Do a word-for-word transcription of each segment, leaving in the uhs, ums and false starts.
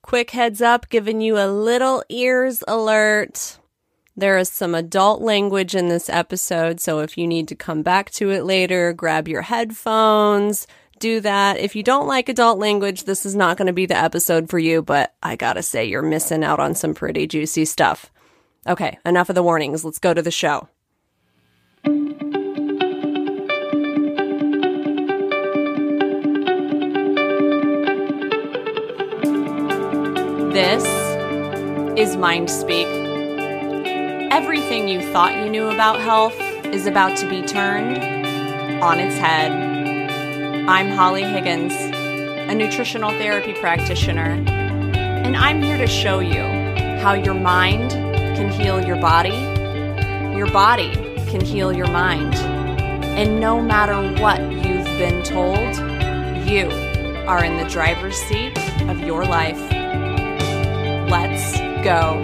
Quick heads up, giving you a little ears alert. There is some adult language in this episode, so if you need to come back to it later, grab your headphones, do that. If you don't like adult language, this is not going to be the episode for you, but I gotta say, you're missing out on some pretty juicy stuff. Okay, enough of the warnings. Let's go to the show. This is Mind Speak. Everything you thought you knew about health is about to be turned on its head. I'm Holly Higgins, a nutritional therapy practitioner, and I'm here to show you how your mind can heal your body, your body can heal your mind, and no matter what you've been told, you are in the driver's seat of your life. Let's go.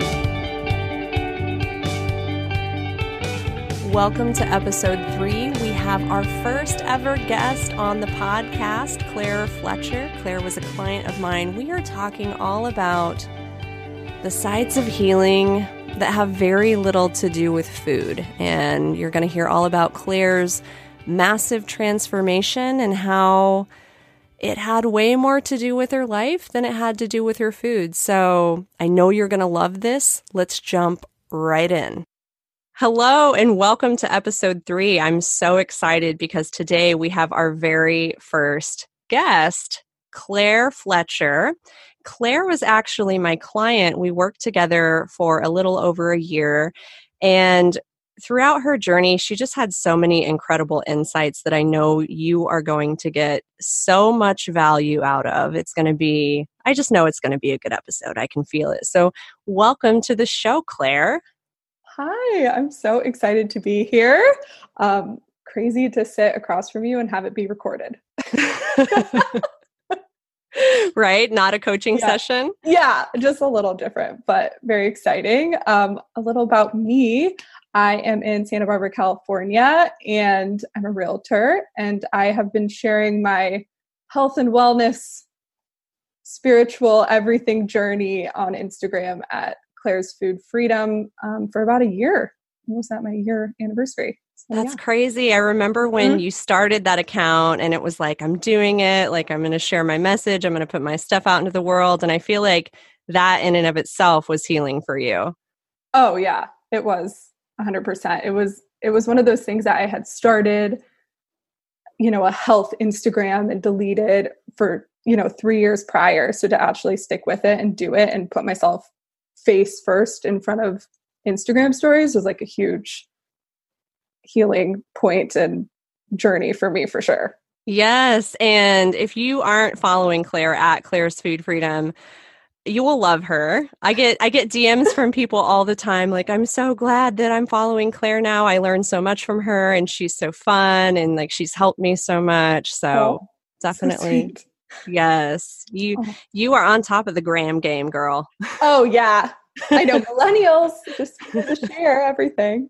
Welcome to episode three. We have our first ever guest on the podcast, Claire Fletcher. Claire was a client of mine. We are talking all about the sides of healing that have very little to do with food. And you're going to hear all about Claire's massive transformation and how it had way more to do with her life than it had to do with her food. So I know you're going to love this. Let's jump right in. Hello and welcome to episode three. I'm so excited because today we have our very first guest, Claire Fletcher. Claire was actually my client. We worked together for a little over a year, and throughout her journey, she just had so many incredible insights that I know you are going to get so much value out of. It's going to be, I just know it's going to be a good episode. I can feel it. So welcome to the show, Claire. Hi, I'm so excited to be here. Um, crazy to sit across from you and have it be recorded. Right? Not a coaching yeah. session? Yeah, just a little different, but very exciting. Um, a little about me. I am in Santa Barbara, California, and I'm a realtor, and I have been sharing my health and wellness, spiritual, everything journey on Instagram at Claire's Food Freedom um, for about a year. Almost at my year anniversary. So, That's yeah. crazy. I remember when Mm-hmm. you started that account and it was like, I'm doing it, like I'm going to share my message, I'm going to put my stuff out into the world. And I feel like that in and of itself was healing for you. Oh yeah, it was one hundred percent. It was, it was one of those things that I had started, you know, a health Instagram and deleted for, you know, three years prior. So to actually stick with it and do it and put myself face first in front of Instagram stories was like a huge healing point and journey for me for sure. Yes. And if you aren't following Claire at Claire's Food Freedom, you will love her. I get I get D Ms from people all the time. Like, I'm so glad that I'm following Claire now. I learned so much from her and she's so fun and like she's helped me so much. So oh, definitely. So Yes. You oh. you are on top of the gram game, girl. oh yeah. I know, millennials just, just share everything.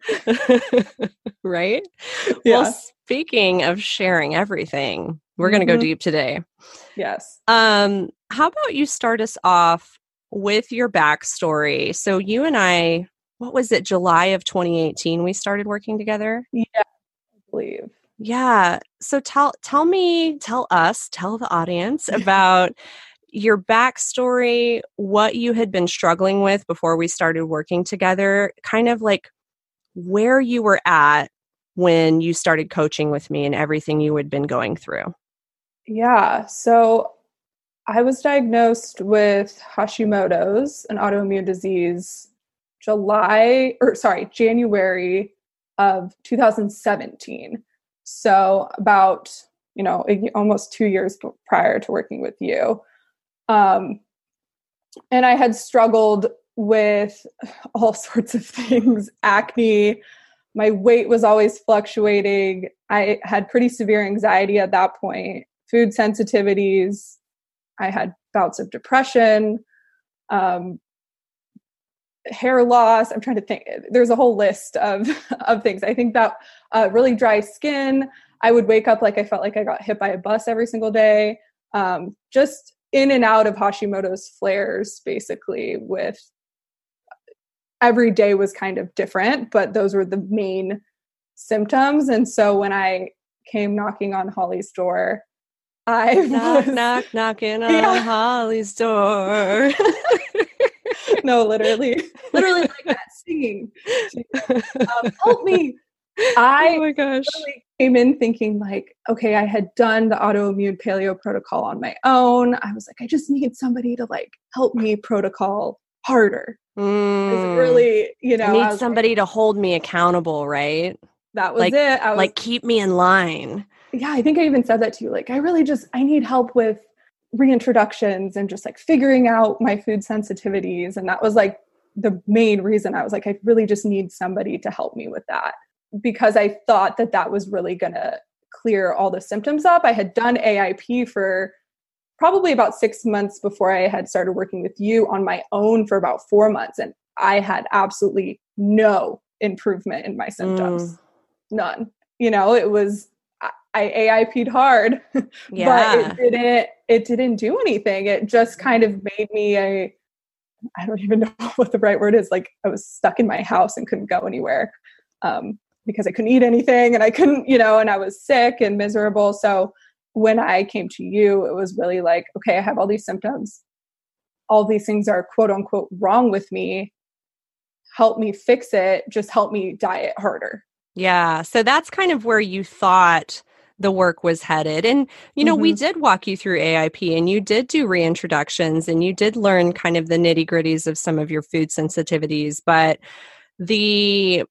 Right? Yeah. Well, speaking of sharing everything, we're going to Mm-hmm. go deep today. Yes. Um, how about you start us off with your backstory? So you and I, what was it, July of twenty eighteen, we started working together? Yeah, I believe. Yeah. So tell tell me, tell us, tell the audience about your backstory, what you had been struggling with before we started working together, kind of like where you were at when you started coaching with me and everything you had been going through. Yeah. So I was diagnosed with Hashimoto's, an autoimmune disease, July, or sorry, January of two thousand seventeen. So about, you know, almost two years prior to working with you. Um, and I had struggled with all sorts of things, acne. My weight was always fluctuating. I had pretty severe anxiety at that point, food sensitivities. I had bouts of depression, um, hair loss. I'm trying to think. There's a whole list of, of things. I think that uh, really dry skin. I would wake up like I felt like I got hit by a bus every single day. Um, just in and out of Hashimoto's flares, basically, with every day was kind of different, but those were the main symptoms. And so when I came knocking on Holly's door, I knock, was, knock, knocking on yeah. Holly's door. No, literally, literally like that, singing. Um, help me. I oh my gosh. really came in thinking like, okay, I had done the autoimmune paleo protocol on my own. I was like, I just need somebody to like help me protocol harder. Mm. Really, you know, I need I somebody like, to hold me accountable, right? That was like, it. I was like, keep me in line. Yeah, I think I even said that to you. Like, I really just, I need help with reintroductions and just like figuring out my food sensitivities. And that was like the main reason I was like, I really just need somebody to help me with that, because I thought that that was really going to clear all the symptoms up. I had done A I P for probably about six months before I had started working with you on my own for about four months. And I had absolutely no improvement in my symptoms. Mm. None. You know, it was, I A I P'd hard, yeah. but it didn't, it didn't do anything. It just kind of made me a, I don't even know what the right word is. Like I was stuck in my house and couldn't go anywhere um, because I couldn't eat anything and I couldn't, you know, and I was sick and miserable. So when I came to you, it was really like, okay, I have all these symptoms. All these things are quote unquote wrong with me. Help me fix it. Just help me diet harder. Yeah. So that's kind of where you thought the work was headed. And, you know, mm-hmm. we did walk you through A I P and you did do reintroductions and you did learn kind of the nitty gritties of some of your food sensitivities. But the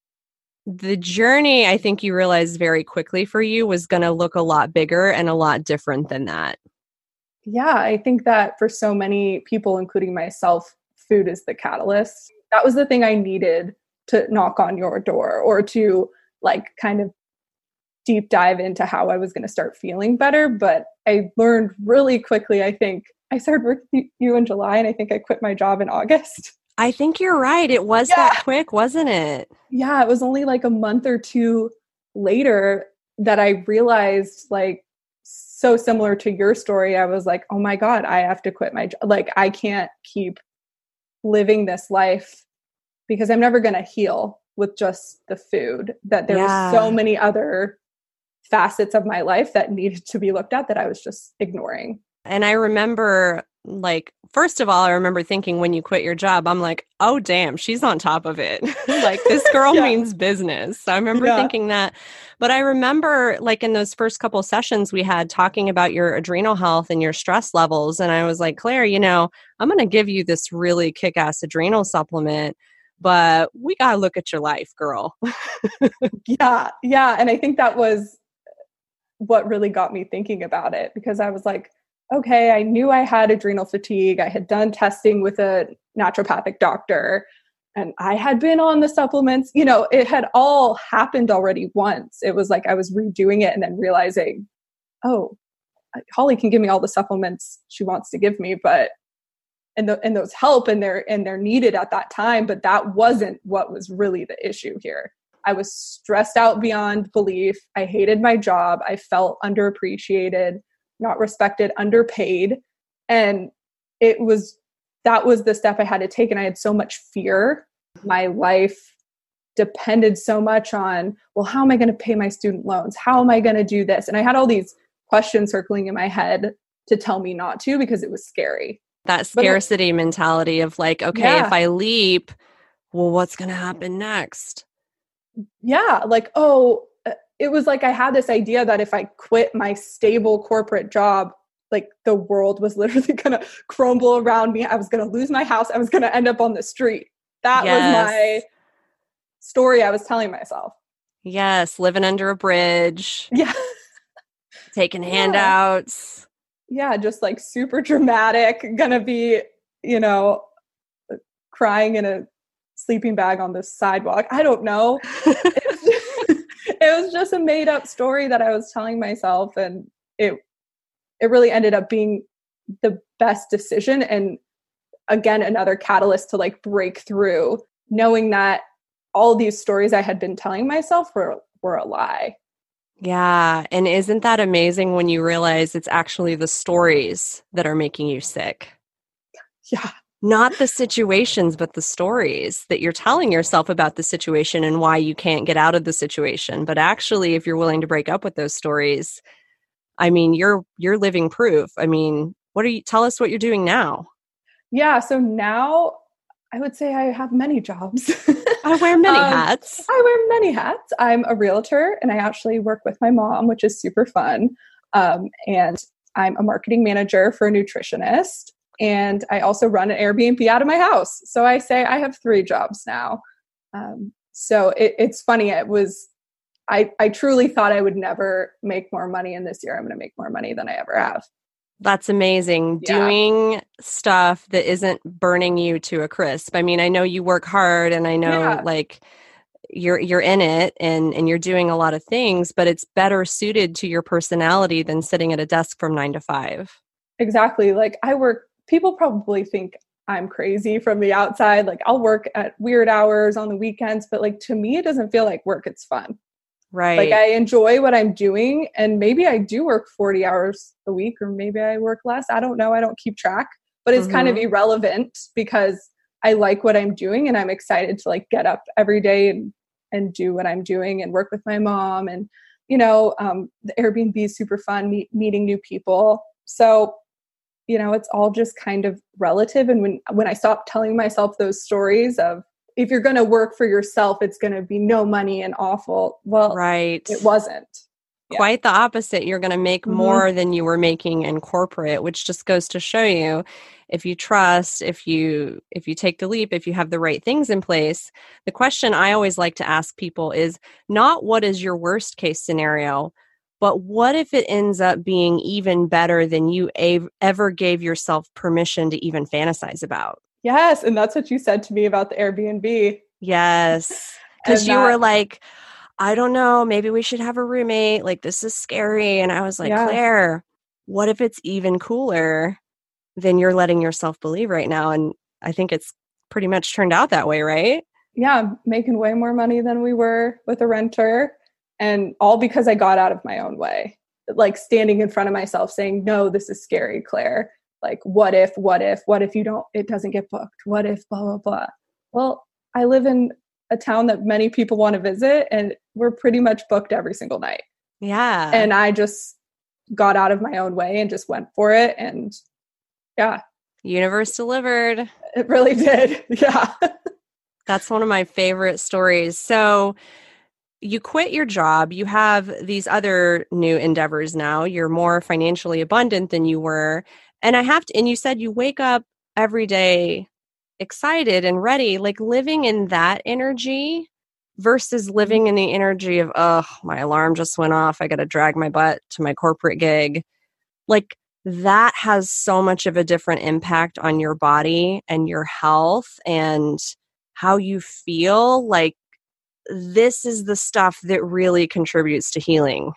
the journey, I think you realized very quickly for you was going to look a lot bigger and a lot different than that. Yeah, I think that for so many people, including myself, food is the catalyst. That was the thing I needed to knock on your door or to like kind of deep dive into how I was going to start feeling better. But I learned really quickly, I think I started working with you in July and I think I quit my job in August. I think you're right. It was yeah. that quick, wasn't it? Yeah, it was only like a month or two later that I realized, like, so similar to your story, I was like, oh my God, I have to quit my job. Like, I can't keep living this life because I'm never going to heal with just the food, that there yeah. were so many other facets of my life that needed to be looked at that I was just ignoring. And I remember, like, first of all, I remember thinking when you quit your job, I'm like, oh, damn, she's on top of it. Like, this girl yeah. means business. So I remember yeah. thinking that. But I remember, like, in those first couple sessions we had talking about your adrenal health and your stress levels. And I was like, Claire, you know, I'm going to give you this really kick-ass adrenal supplement, but we got to look at your life, girl. yeah. Yeah. And I think that was what really got me thinking about it, because I was like, okay, I knew I had adrenal fatigue. I had done testing with a naturopathic doctor and I had been on the supplements. You know, it had all happened already once. It was like I was redoing it and then realizing, oh, Holly can give me all the supplements she wants to give me, but and, the, and those help and they're and they're needed at that time. But that wasn't what was really the issue here. I was stressed out beyond belief. I hated my job. I felt underappreciated, not respected, underpaid. And it was, that was the step I had to take. And I had so much fear. My life depended so much on, well, how am I going to pay my student loans? How am I going to do this? And I had all these questions circling in my head to tell me not to, because it was scary. That scarcity it, mentality of like, okay, yeah. if I leap, well, what's going to happen next? Yeah. Like, oh, it was like I had this idea that if I quit my stable corporate job, like the world was literally going to crumble around me. I was going to lose my house. I was going to end up on the street. That yes. was my story I was telling myself. Yes. Living under a bridge. Yeah. Taking handouts. Yeah. Just like super dramatic, going to be, you know, crying in a sleeping bag on the sidewalk. I don't know. It was just, it was just a made up story that I was telling myself. And it, it really ended up being the best decision. And again, another catalyst to like break through, knowing that all these stories I had been telling myself were, were a lie. Yeah. And isn't that amazing when you realize it's actually the stories that are making you sick? Yeah. Not the situations, but the stories that you're telling yourself about the situation and why you can't get out of the situation. But actually, if you're willing to break up with those stories, I mean, you're you're living proof. I mean, what are you tell us what you're doing now? Yeah. So now I would say I have many jobs. I wear many um, hats. I wear many hats. I'm a realtor and I actually work with my mom, which is super fun. Um, and I'm a marketing manager for a nutritionist. And I also run an Airbnb out of my house. So I say I have three jobs now. Um, so it, it's funny. It was, I, I truly thought I would never make more money. And this year I'm going to make more money than I ever have. That's amazing. Yeah. Doing stuff that isn't burning you to a crisp. I mean, I know you work hard and I know Yeah. like you're you're in it and, and you're doing a lot of things, but it's better suited to your personality than sitting at a desk from nine to five. Exactly. Like I work, people probably think I'm crazy from the outside. Like I'll work at weird hours on the weekends, but like to me, it doesn't feel like work. It's fun. Right. Like I enjoy what I'm doing and maybe I do work forty hours a week or maybe I work less. I don't know. I don't keep track, but it's mm-hmm. kind of irrelevant because I like what I'm doing and I'm excited to like get up every day and, and do what I'm doing and work with my mom. And, you know, um, the Airbnb is super fun, meet, meeting new people. So, you know, it's all just kind of relative. And when, when I stopped telling myself those stories of, if you're going to work for yourself, it's going to be no money and awful. Well, right. It wasn't. Yeah. Quite the opposite. You're going to make mm-hmm. more than you were making in corporate, which just goes to show you if you trust, if you if you take the leap, if you have the right things in place. The question I always like to ask people is not what is your worst case scenario, but what if it ends up being even better than you a- ever gave yourself permission to even fantasize about? Yes. And that's what you said to me about the Airbnb. Yes. Because you that, were like, I don't know, maybe we should have a roommate. Like, this is scary. And I was like, yeah. Claire, what if it's even cooler than you're letting yourself believe right now? And I think it's pretty much turned out that way, right? Yeah. I'm making way more money than we were with a renter. And all because I got out of my own way. Like standing in front of myself saying, no, this is scary, Claire. Like, what if, what if, what if you don't, it doesn't get booked? What if, blah, blah, blah. Well, I live in a town that many people want to visit and we're pretty much booked every single night. Yeah. And I just got out of my own way and just went for it. And yeah. Universe delivered. It really did. Yeah. That's one of my favorite stories. So you quit your job. You have these other new endeavors now. You're more financially abundant than you were. And I have to, and you said you wake up every day excited and ready, like living in that energy versus living in the energy of, oh, my alarm just went off. I got to drag my butt to my corporate gig. Like that has so much of a different impact on your body and your health and how you feel. Like this is the stuff that really contributes to healing.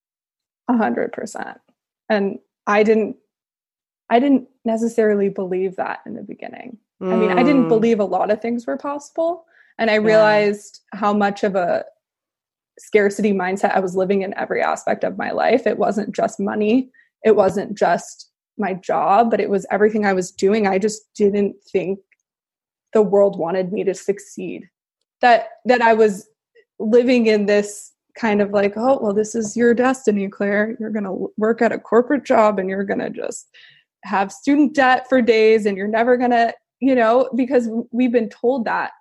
A hundred percent. And I didn't, I didn't necessarily believe that in the beginning. Mm. I mean, I didn't believe a lot of things were possible. And I yeah. realized how much of a scarcity mindset I was living in every aspect of my life. It wasn't just money. It wasn't just my job, but it was everything I was doing. I just didn't think the world wanted me to succeed. That, that I was living in this kind of like, oh, well, this is your destiny, Claire. You're going to work at a corporate job and you're going to just have student debt for days and you're never going to, you know, because we've been told that.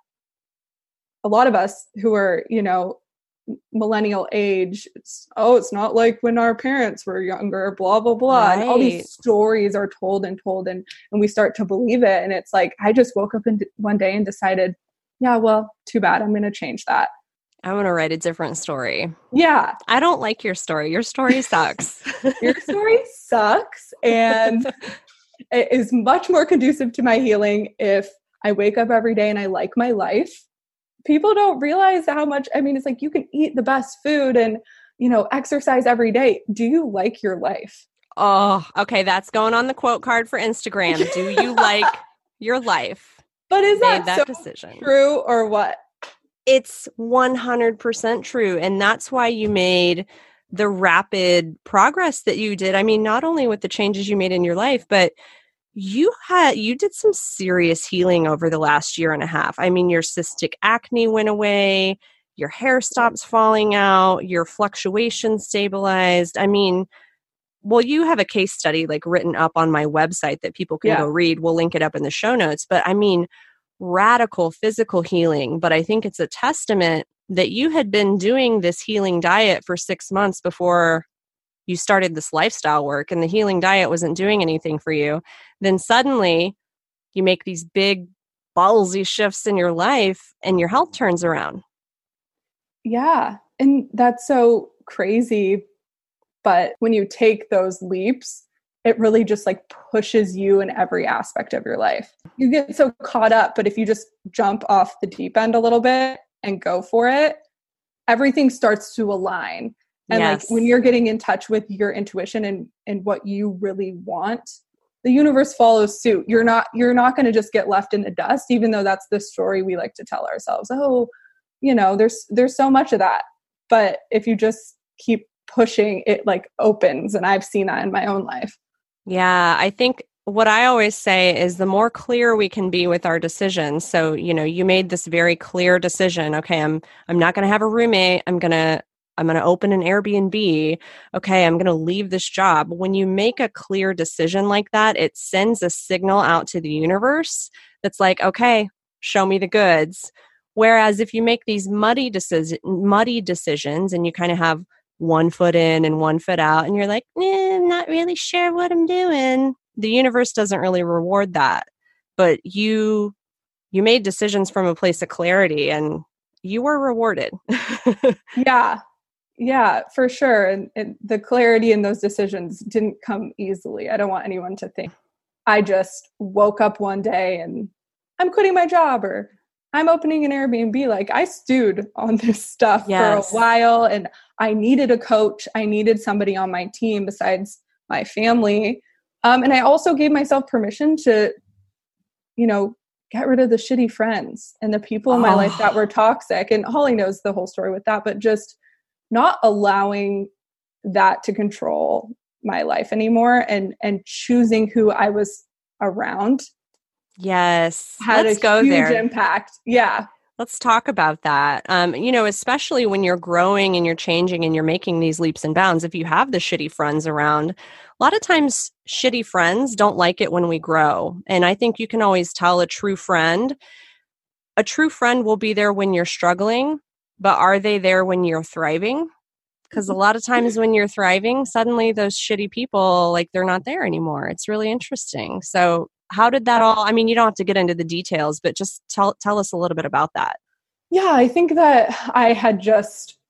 A lot of us who are, you know, millennial age, it's, oh, it's not like when our parents were younger, blah, blah, blah. Right. And all these stories are told and told and, and we start to believe it. And it's like, I just woke up in one day and decided, yeah, well, too bad. I'm going to change that. I'm going to write a different story. Yeah. I don't like your story. Your story sucks. Your story sucks. And it is much more conducive to my healing if I wake up every day and I like my life. People don't realize how much, I mean, it's like you can eat the best food and, you know, exercise every day. Do you like your life? Oh, okay. That's going on the quote card for Instagram. Do you like your life? But is that, that so decision. True or what? It's one hundred percent true. And that's why you made the rapid progress that you did. I mean, not only with the changes you made in your life, but you had, you did some serious healing over the last year and a half. I mean, your cystic acne went away, your hair stops falling out, your fluctuation stabilized. I mean, well, you have a case study like written up on my website that people can Yeah. go read. We'll link it up in the show notes. But I mean, radical physical healing. But I think it's a testament that you had been doing this healing diet for six months before you started this lifestyle work, and the healing diet wasn't doing anything for you. Then suddenly you make these big ballsy shifts in your life and your health turns around. Yeah. And that's so crazy. But when you take those leaps, it really just like pushes you in every aspect of your life. You get so caught up, but if you just jump off the deep end a little bit and go for it, everything starts to align. And Yes. like when you're getting in touch with your intuition and, and what you really want, the universe follows suit. You're not, you're not going to just get left in the dust, even though that's the story we like to tell ourselves. Oh, you know, there's, there's so much of that. But if you just keep pushing, it like opens. And I've seen that in my own life. Yeah, I think what I always say is the more clear we can be with our decisions. So, you know, you made this very clear decision. Okay, I'm I'm not going to have a roommate. I'm going to I'm going to open an Airbnb. Okay, I'm going to leave this job. When you make a clear decision like that, it sends a signal out to the universe that's like, okay, show me the goods. Whereas if you make these muddy decision muddy decisions and you kind of have one foot in and one foot out, and you're like, eh, I'm not really sure what I'm doing, the universe doesn't really reward that. But you you made decisions from a place of clarity, and you were rewarded. Yeah. Yeah, for sure. And, and the clarity in those decisions didn't come easily. I don't want anyone to think I just woke up one day and I'm quitting my job or I'm opening an Airbnb. Like I stewed on this stuff Yes. for a while, and I needed a coach. I needed somebody on my team besides my family. Um, and I also gave myself permission to, you know, get rid of the shitty friends and the people in my Oh. life that were toxic. And Holly knows the whole story with that, but just not allowing that to control my life anymore, and, and choosing who I was around. Yes. Had Let's a go huge there. impact. Yeah. Let's talk about that. Um, you know, especially when you're growing and you're changing and you're making these leaps and bounds, if you have the shitty friends around, a lot of times shitty friends don't like it when we grow. And I think you can always tell a true friend. A true friend will be there when you're struggling, but are they there when you're thriving? Because a lot of times when you're thriving, suddenly those shitty people, like they're not there anymore. It's really interesting. So how did that all, I mean, you don't have to get into the details, but just tell tell us a little bit about that. Yeah, I think that I had just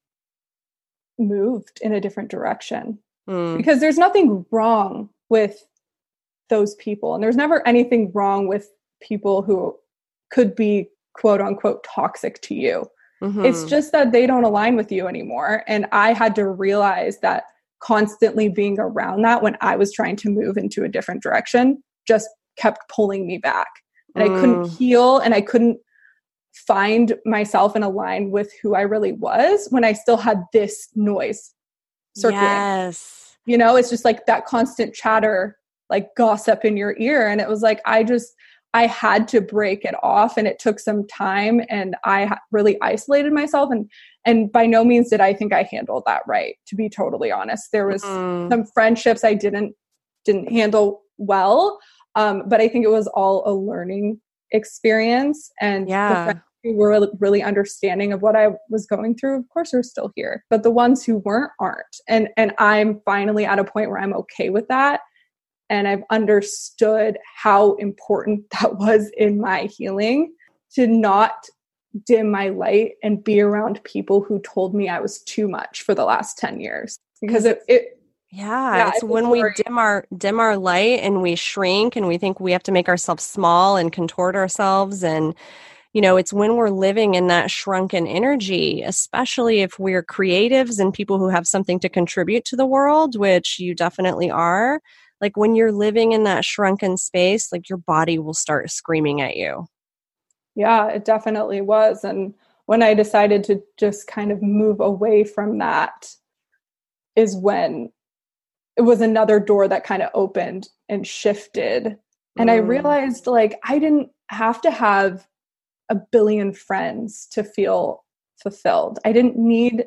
moved in a different direction, Mm. because there's nothing wrong with those people. And there's never anything wrong with people who could be quote unquote toxic to you. Mm-hmm. It's just that they don't align with you anymore. And I had to realize that constantly being around that when I was trying to move into a different direction just kept pulling me back. And Mm. I couldn't heal, and I couldn't find myself and align with who I really was when I still had this noise circling. Yes. You know, it's just like that constant chatter, like gossip in your ear. And it was like, I just, I had to break it off, and it took some time, and I ha- really isolated myself. And, and by no means did I think I handled that right, to be totally honest. There was Mm. some friendships I didn't, didn't handle well. Um, but I think it was all a learning experience. And Yeah. the friends who were really understanding of what I was going through, of course, are still here. But the ones who weren't, aren't. And, and I'm finally at a point where I'm okay with that. And I've understood how important that was in my healing, to not dim my light and be around people who told me I was too much for the last ten years. Because it, it Yeah, Yeah, it's it's a when we story. dim our dim our light and we shrink and we think we have to make ourselves small and contort ourselves. And, you know, it's when we're living in that shrunken energy, especially if we're creatives and people who have something to contribute to the world, which you definitely are. Like when you're living in that shrunken space, like your body will start screaming at you. Yeah, it definitely was. And when I decided to just kind of move away from that, is when it was another door that kind of opened and shifted. And mm. I realized like I didn't have to have a billion friends to feel fulfilled. I didn't need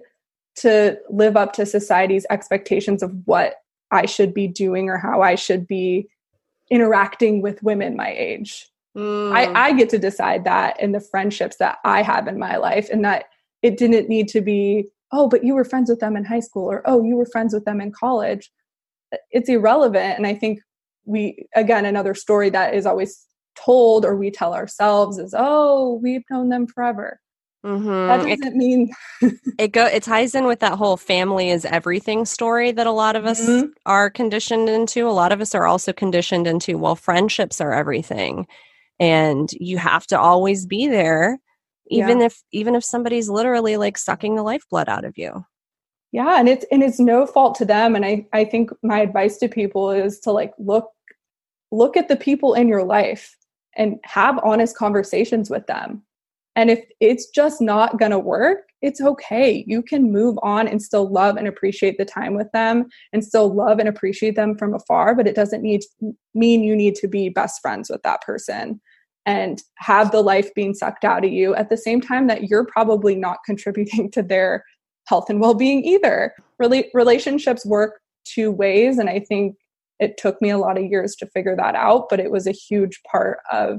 to live up to society's expectations of what I should be doing or how I should be interacting with women my age. Mm. I, I get to decide that in the friendships that I have in my life, and that it didn't need to be, oh, but you were friends with them in high school, or, oh, you were friends with them in college. It's irrelevant. And I think we, again, another story that is always told or we tell ourselves is, oh, we've known them forever. Mm-hmm. That doesn't it, mean it go. It ties in with that whole family is everything story that a lot of us mm-hmm. are conditioned into. A lot of us are also conditioned into, well, friendships are everything, and you have to always be there, even yeah. if even if somebody's literally like sucking the lifeblood out of you. Yeah, and it's and it's no fault to them. And I I think my advice to people is to like look look at the people in your life and have honest conversations with them. And if it's just not going to work, it's okay. You can move on and still love and appreciate the time with them and still love and appreciate them from afar. But it doesn't need to mean you need to be best friends with that person and have the life being sucked out of you at the same time that you're probably not contributing to their health and well-being either. Rel- relationships work two ways. And I think it took me a lot of years to figure that out, but it was a huge part of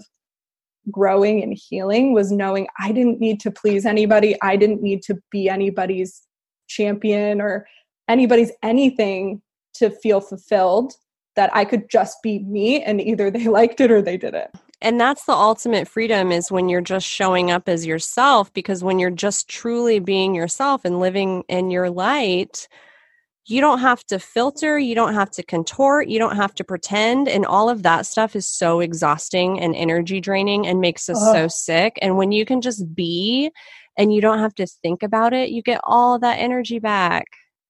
growing and healing, was knowing I didn't need to please anybody. I didn't need to be anybody's champion or anybody's anything to feel fulfilled, that I could just be me and either they liked it or they didn't. And that's the ultimate freedom, is when you're just showing up as yourself, because when you're just truly being yourself and living in your light, you don't have to filter, you don't have to contort, you don't have to pretend. And all of that stuff is so exhausting and energy draining and makes us Ugh. so sick. And when you can just be and you don't have to think about it, you get all that energy back.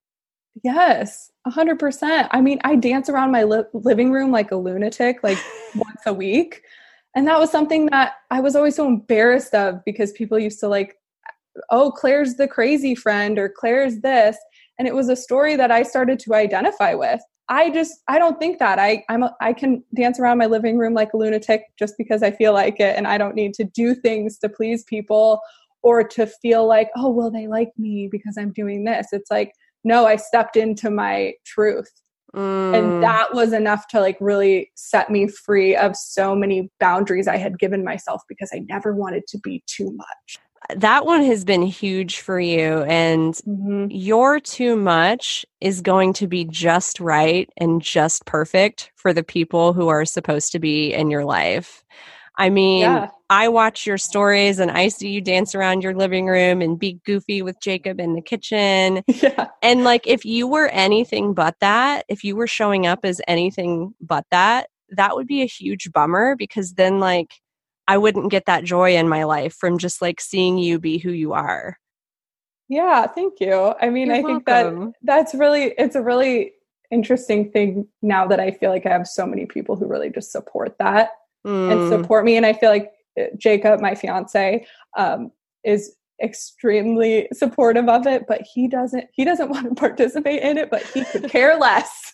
Yes, one hundred percent. I mean, I dance around my li- living room like a lunatic, like once a week. And that was something that I was always so embarrassed of, because people used to like, oh, Claire's the crazy friend, or Claire's this. And it was a story that I started to identify with. I just, I don't think that I, I'm, a, I can dance around my living room like a lunatic just because I feel like it. And I don't need to do things to please people or to feel like, oh, well, they like me because I'm doing this. It's like, no, I stepped into my truth. Mm. And that was enough to like really set me free of so many boundaries I had given myself because I never wanted to be too much. That one has been huge for you, and mm-hmm. your too much is going to be just right and just perfect for the people who are supposed to be in your life. I mean, yeah. I watch your stories and I see you dance around your living room and be goofy with Jacob in the kitchen. Yeah. And like, if you were anything but that, if you were showing up as anything but that, that would be a huge bummer, because then like, I wouldn't get that joy in my life from just like seeing you be who you are. Yeah, thank you. I mean, You're I think welcome. that that's really, it's a really interesting thing now that I feel like I have so many people who really just support that mm. and support me. And I feel like Jacob, my fiance, um, is extremely supportive of it, but he doesn't, he doesn't want to participate in it, but he could care less.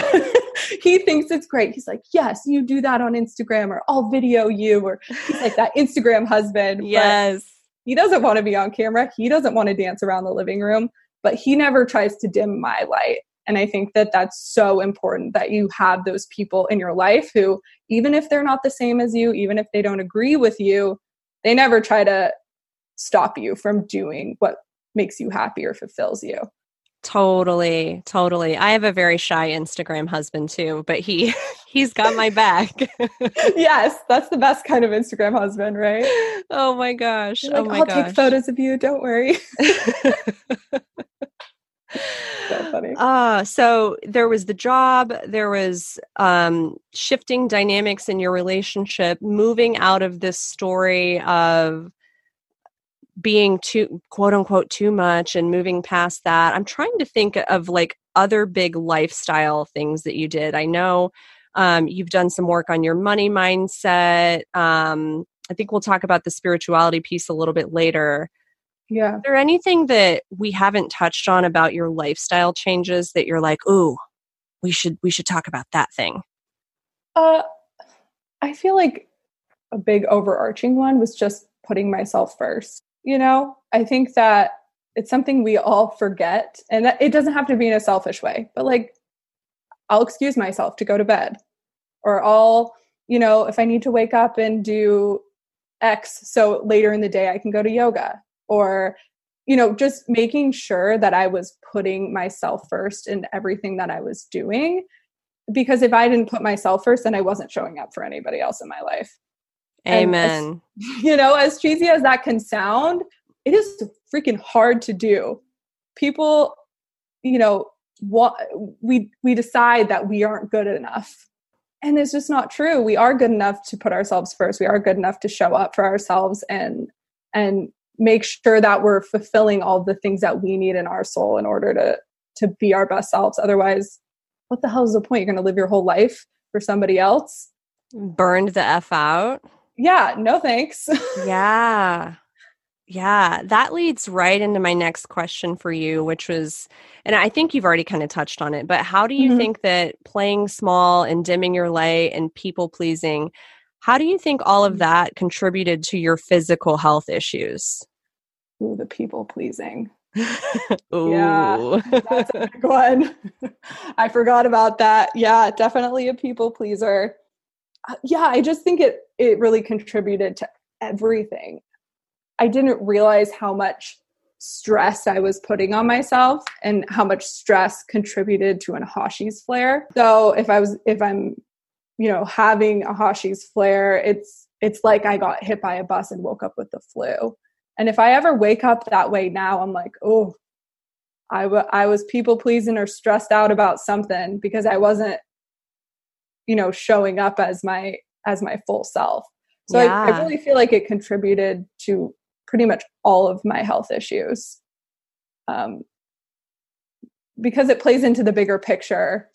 He thinks it's great. He's like, yes, you do that on Instagram, or I'll video you, or he's like that Instagram husband. Yes. But he doesn't want to be on camera. He doesn't want to dance around the living room, but he never tries to dim my light. And I think that that's so important, that you have those people in your life who, even if they're not the same as you, even if they don't agree with you, they never try to stop you from doing what makes you happy or fulfills you. Totally. Totally. I have a very shy Instagram husband too, but he, he's got my back. Yes. That's the best kind of Instagram husband, right? Oh my gosh. Like, oh my I'll gosh. take photos of you. Don't worry. So funny. Uh, so there was the job, there was um, shifting dynamics in your relationship, moving out of this story of being too, quote unquote, too much, and moving past that. I'm trying to think of like other big lifestyle things that you did. I know um, you've done some work on your money mindset. Um, I think we'll talk about the spirituality piece a little bit later. Yeah. Is there anything that we haven't touched on about your lifestyle changes that you're like, ooh, we should we should talk about that thing? Uh, I feel like a big overarching one was just putting myself first. You know, I think that it's something we all forget, and that it doesn't have to be in a selfish way, but like, I'll excuse myself to go to bed, or I'll, you know, if I need to wake up and do X, so later in the day I can go to yoga, or, you know, just making sure that I was putting myself first in everything that I was doing. Because if I didn't put myself first, then I wasn't showing up for anybody else in my life. Amen. As, you know, as cheesy as that can sound, it is freaking hard to do. People, you know, what we we decide that we aren't good enough. And it's just not true. We are good enough to put ourselves first. We are good enough to show up for ourselves and and make sure that we're fulfilling all the things that we need in our soul in order to to be our best selves. Otherwise, what the hell is the point? You're going to live your whole life for somebody else? Burned the F out. Yeah, no thanks. Yeah. Yeah. That leads right into my next question for you, which was, and I think you've already kind of touched on it, but how do you mm-hmm. think that playing small and dimming your light and people pleasing, how do you think all of that contributed to your physical health issues? Ooh, the people pleasing. Ooh. Yeah, that's a big one. I forgot about that. Yeah, definitely a people pleaser. Uh, yeah, I just think it it really contributed to everything. I didn't realize how much stress I was putting on myself and how much stress contributed to an Hashi's flare. So if I was if I'm, you know, having a Hashi's flare, it's it's like I got hit by a bus and woke up with the flu. And if I ever wake up that way now, I'm like, oh, I, w- I was people pleasing or stressed out about something because I wasn't, you know, showing up as my as my full self. So yeah. I, I really feel like it contributed to pretty much all of my health issues, um, because it plays into the bigger picture.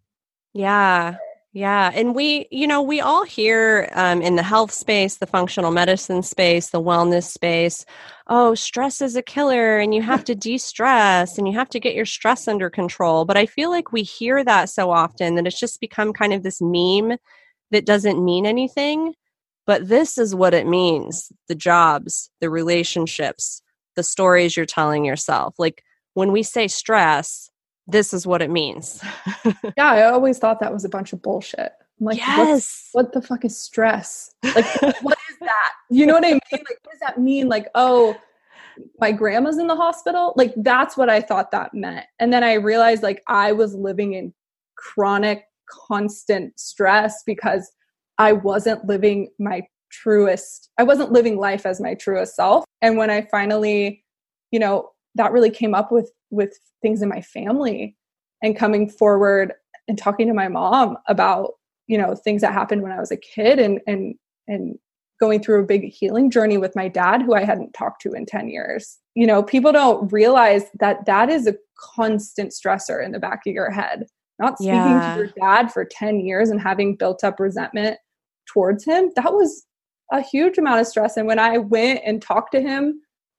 Yeah. Yeah. And we, you know, we all hear um, in the health space, the functional medicine space, the wellness space, oh, stress is a killer and you have to de-stress and you have to get your stress under control. But I feel like we hear that so often that it's just become kind of this meme that doesn't mean anything. But this is what it means: the jobs, the relationships, the stories you're telling yourself. Like when we say stress, this is what it means. Yeah, I always thought that was a bunch of bullshit. I'm like, yes. what the fuck is stress? Like, what is that? You know what I mean? Like, what does that mean? Like, oh, my grandma's in the hospital? Like, that's what I thought that meant. And then I realized, like, I was living in chronic, constant stress because I wasn't living my truest, I wasn't living life as my truest self. And when I finally, you know, that really came up with, with things in my family and coming forward and talking to my mom about, you know, things that happened when I was a kid and, and, and going through a big healing journey with my dad, who I hadn't talked to in ten years. You know, people don't realize that that is a constant stressor in the back of your head. Not speaking yeah. to your dad for ten years and having built up resentment towards him, that was a huge amount of stress. And when I went and talked to him,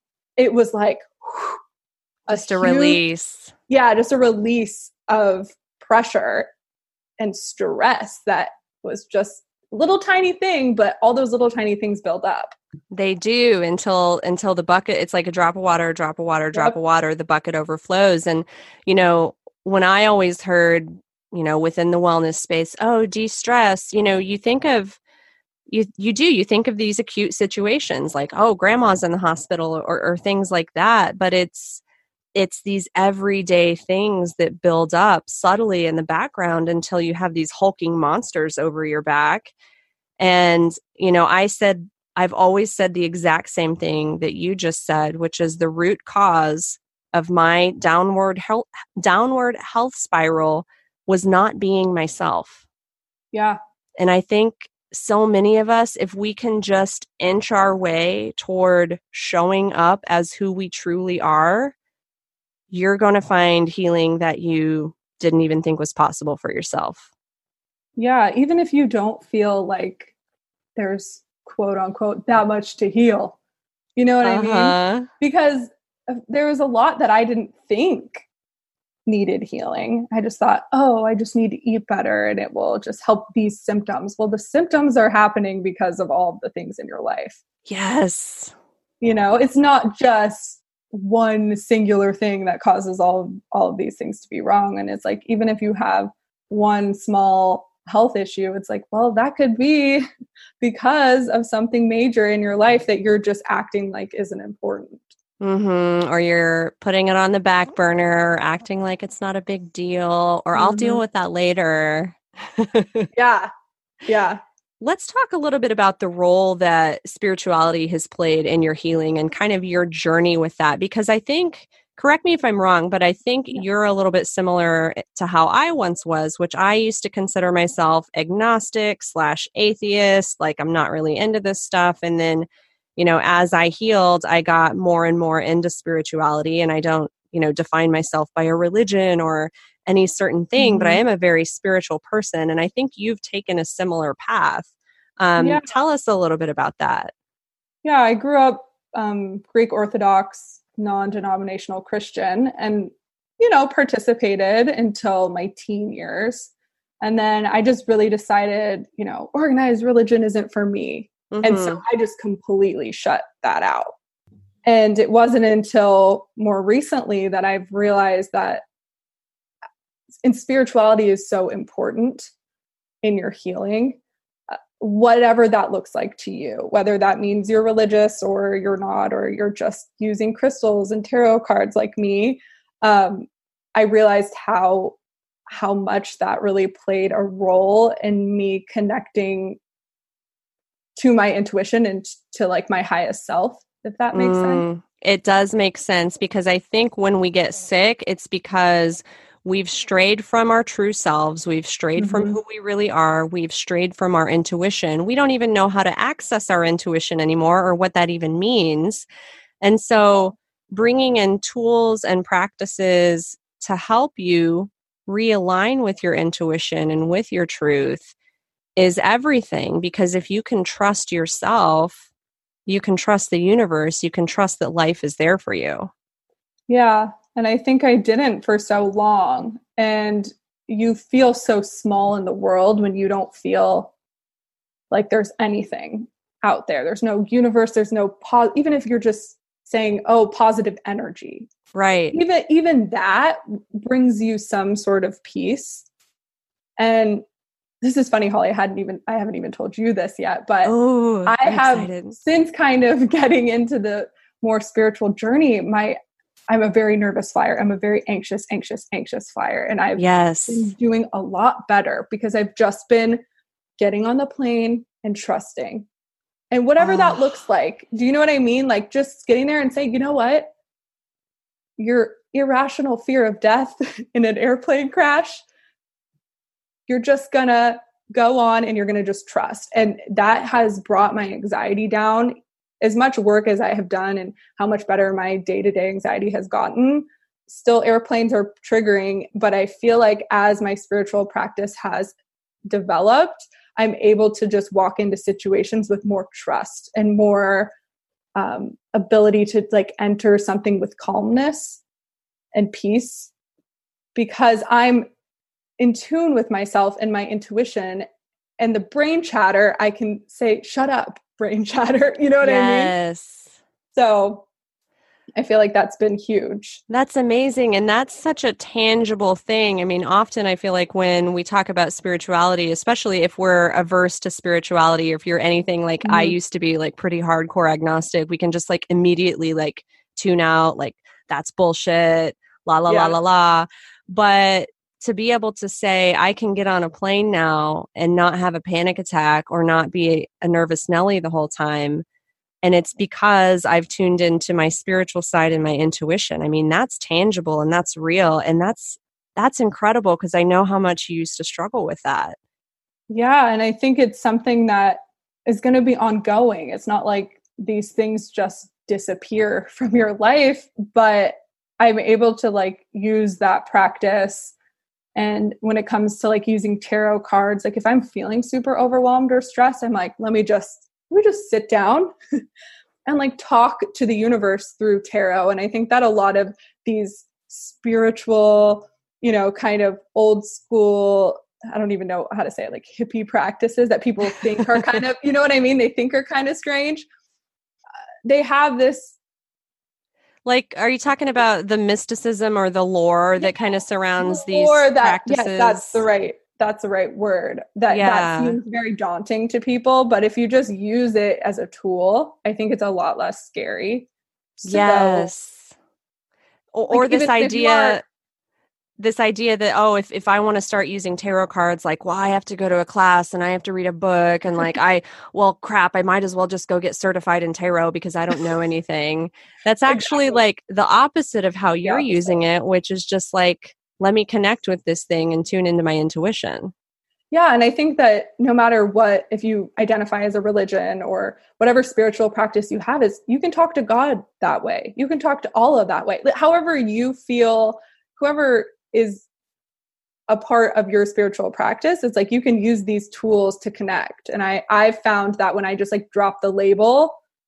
it was like whew, just a, a huge, release. Yeah, just a release of pressure and stress that was just a little tiny thing, but all those little tiny things build up. They do until until the bucket, it's like a drop of water, a drop of water, a drop yep. of water, the bucket overflows. And, you know, when I always heard, you know, within the wellness space, oh, de-stress, you know, you think of, you you do, you think of these acute situations like, oh, grandma's in the hospital or, or things like that. But it's, it's these everyday things that build up subtly in the background until you have these hulking monsters over your back. And, you know, I said, I've always said the exact same thing that you just said, which is the root cause of my downward health, downward health spiral was not being myself. Yeah. And I think so many of us, if we can just inch our way toward showing up as who we truly are, you're going to find healing that you didn't even think was possible for yourself. Yeah. Even if you don't feel like there's quote unquote that much to heal, You know what uh-huh. I mean? Because there was a lot that I didn't think needed healing. I just thought, oh, I just need to eat better and it will just help these symptoms. Well, the symptoms are happening because of all of the things in your life. Yes. You know, it's not just one singular thing that causes all, all of these things to be wrong. And it's like, even if you have one small health issue, it's like, well, that could be because of something major in your life that you're just acting like isn't important. Mm-hmm. Or you're putting it on the back burner, or acting like it's not a big deal, or mm-hmm. I'll deal with that later. Yeah. Yeah. Let's talk a little bit about the role that spirituality has played in your healing and kind of your journey with that. Because I think, correct me if I'm wrong, but I think yeah. you're a little bit similar to how I once was, which I used to consider myself agnostic slash atheist. Like, I'm not really into this stuff. And then, you know, as I healed, I got more and more into spirituality, and I don't, you know, define myself by a religion or any certain thing, mm-hmm. but I am a very spiritual person. And I think you've taken a similar path. Um, yeah. Tell us a little bit about that. Yeah, I grew up um, Greek Orthodox, non-denominational Christian, and, you know, participated until my teen years. And then I just really decided, you know, organized religion isn't for me. Mm-hmm. And so I just completely shut that out. And it wasn't until more recently that I've realized that and spirituality is so important in your healing, uh, whatever that looks like to you, whether that means you're religious or you're not, or you're just using crystals and tarot cards like me. Um, I realized how, how much that really played a role in me connecting to my intuition and to like my highest self, if that makes mm, sense. It does make sense, because I think when we get sick, it's because we've strayed from our true selves. We've strayed mm-hmm. from who we really are. We've strayed from our intuition. We don't even know how to access our intuition anymore, or what that even means. And so bringing in tools and practices to help you realign with your intuition and with your truth is everything. Because if you can trust yourself, you can trust the universe, you can trust that life is there for you. Yeah. And I think I didn't for so long. And you feel so small in the world when you don't feel like there's anything out there. There's no universe. There's no, po- even if you're just saying, oh, positive energy. Right. Even, even that brings you some sort of peace. And this is funny, Holly, I hadn't even, I haven't even told you this yet, but oh, I I'm have excited. Since kind of getting into the more spiritual journey, my, I'm a very nervous flyer. I'm a very anxious, anxious, anxious flyer. And I've yes. been doing a lot better because I've just been getting on the plane and trusting. And whatever oh. that looks like, do you know what I mean? Like just getting there and saying, you know what? Your irrational fear of death in an airplane crash, you're just gonna go on and you're gonna just trust. And that has brought my anxiety down. As much work as I have done and how much better my day-to-day anxiety has gotten, still airplanes are triggering. But I feel like as my spiritual practice has developed, I'm able to just walk into situations with more trust and more um, ability to like enter something with calmness and peace, because I'm in tune with myself and my intuition. And the brain chatter, I can say, shut up, brain chatter. You know what yes. I mean? Yes. So I feel like that's been huge. That's amazing. And that's such a tangible thing. I mean, often I feel like when we talk about spirituality, especially if we're averse to spirituality, or if you're anything like mm-hmm. I used to be, like pretty hardcore agnostic, we can just like immediately like tune out, like that's bullshit, la, la, yeah. la, la, la. But to be able to say, I can get on a plane now and not have a panic attack or not be a nervous Nelly the whole time. And it's because I've tuned into my spiritual side and my intuition. I mean, that's tangible and that's real. And that's, that's incredible, because I know how much you used to struggle with that. Yeah. And I think it's something that is going to be ongoing. It's not like these things just disappear from your life, but I'm able to like use that practice. And when it comes to like using tarot cards, like if I'm feeling super overwhelmed or stressed, I'm like, let me just, let me just sit down and like talk to the universe through tarot. And I think that a lot of these spiritual, you know, kind of old school, I don't even know how to say it, like hippie practices that people think are kind of, you know what I mean? They think are kind of strange. Uh, they have this. Like, are you talking about the mysticism or the lore that kind of surrounds these or that, practices? Yes, that's the right, that's the right word. That, yeah. that seems very daunting to people, but if you just use it as a tool, I think it's a lot less scary. So, yes. Or, or like, this idea, are, this idea that, oh, if, if I want to start using tarot cards, like, well, I have to go to a class and I have to read a book and like, I, well, crap, I might as well just go get certified in tarot because I don't know anything. That's actually exactly. like the opposite of how you're using it, which is just like, let me connect with this thing and tune into my intuition. Yeah. And I think that no matter what, if you identify as a religion or whatever spiritual practice you have, is you can talk to God that way. You can talk to Allah that way. However you feel, whoever is a part of your spiritual practice, it's like you can use these tools to connect. And I, I've found that when I just like drop the label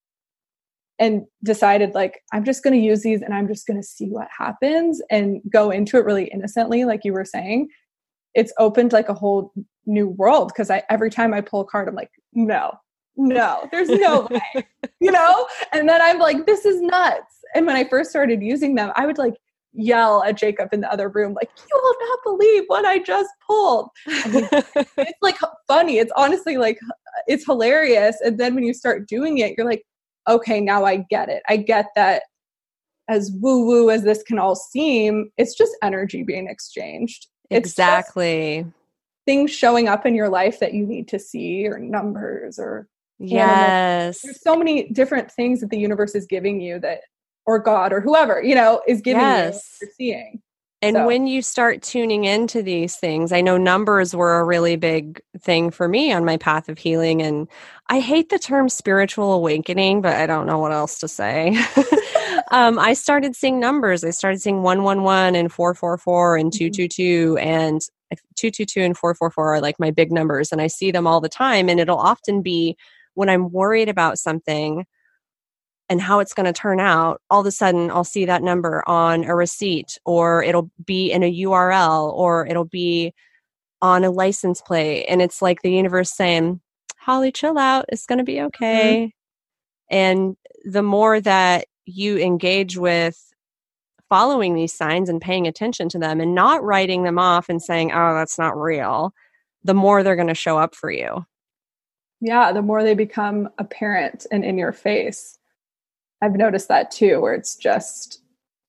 and decided like, I'm just going to use these and I'm just going to see what happens and go into it really innocently, like you were saying, it's opened like a whole new world. Cause I, every time I pull a card, I'm like, no, no, there's no way, you know? And then I'm like, this is nuts. And when I first started using them, I would like yell at Jacob in the other room, like, you will not believe what I just pulled. I mean, it's like funny. It's honestly like, it's hilarious. And then when you start doing it, you're like, okay, now I get it. I get that as woo-woo as this can all seem, it's just energy being exchanged. It's exactly. things showing up in your life that you need to see, or numbers, or yes. animals. There's so many different things that the universe is giving you that, or God or whoever, you know, is giving yes. you what you're seeing. And so. when you start tuning into these things, I know numbers were a really big thing for me on my path of healing. And I hate the term spiritual awakening, but I don't know what else to say. um, I started seeing numbers. I started seeing one one one and four four four and two two two, and two two two and four four four are like my big numbers. And I see them all the time. And it'll often be when I'm worried about something and how it's going to turn out, all of a sudden I'll see that number on a receipt, or it'll be in a U R L, or it'll be on a license plate. And it's like the universe saying, Holly, chill out. It's going to be okay. Mm-hmm. And the more that you engage with following these signs and paying attention to them and not writing them off and saying, oh, that's not real, the more they're going to show up for you. Yeah. The more they become apparent and in your face. I've noticed that too, where it's just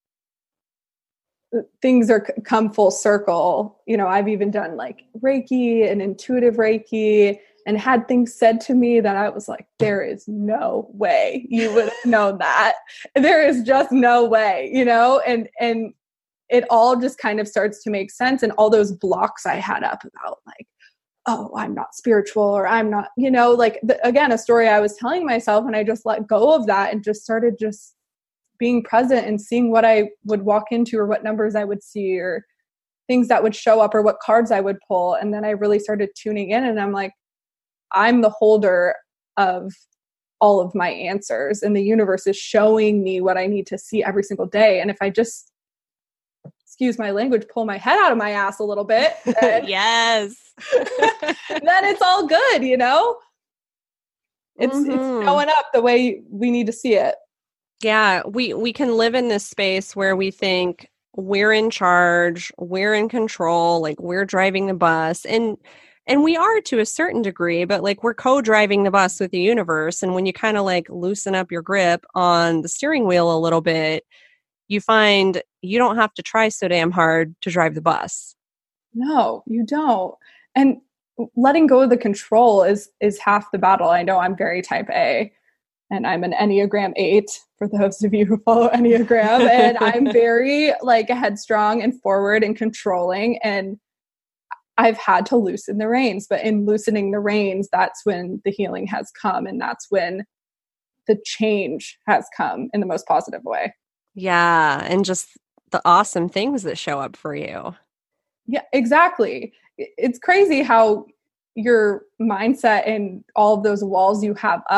things are come full circle. You know, I've even done like Reiki and intuitive Reiki and had things said to me that I was like, there is no way you would have known that. There is just no way, you know, and, and it all just kind of starts to make sense. And all those blocks I had up about like, oh, I'm not spiritual, or I'm not, you know, like, the, again, a story I was telling myself, and I just let go of that and just started just being present and seeing what I would walk into, or what numbers I would see, or things that would show up, or what cards I would pull. And then I really started tuning in, and I'm like, I'm the holder of all of my answers, and the universe is showing me what I need to see every single day. And if I just, excuse my language, pull my head out of my ass a little bit, then, yes, then it's all good, you know? It's mm-hmm. it's showing up the way we need to see it. Yeah, we, we can live in this space where we think we're in charge, we're in control, like we're driving the bus. And and we are to a certain degree, but like we're co-driving the bus with the universe. And when you kind of like loosen up your grip on the steering wheel a little bit, you find you don't have to try so damn hard to drive the bus. No, you don't. And letting go of the control is is half the battle. I know I'm very type A, and I'm an Enneagram eight for those of you who follow Enneagram. And I'm very like headstrong and forward and controlling. And I've had to loosen the reins, but in loosening the reins, that's when the healing has come. And that's when the change has come in the most positive way. Yeah. And just the awesome things that show up for you. Yeah, exactly. It's crazy how your mindset and all of those walls you have up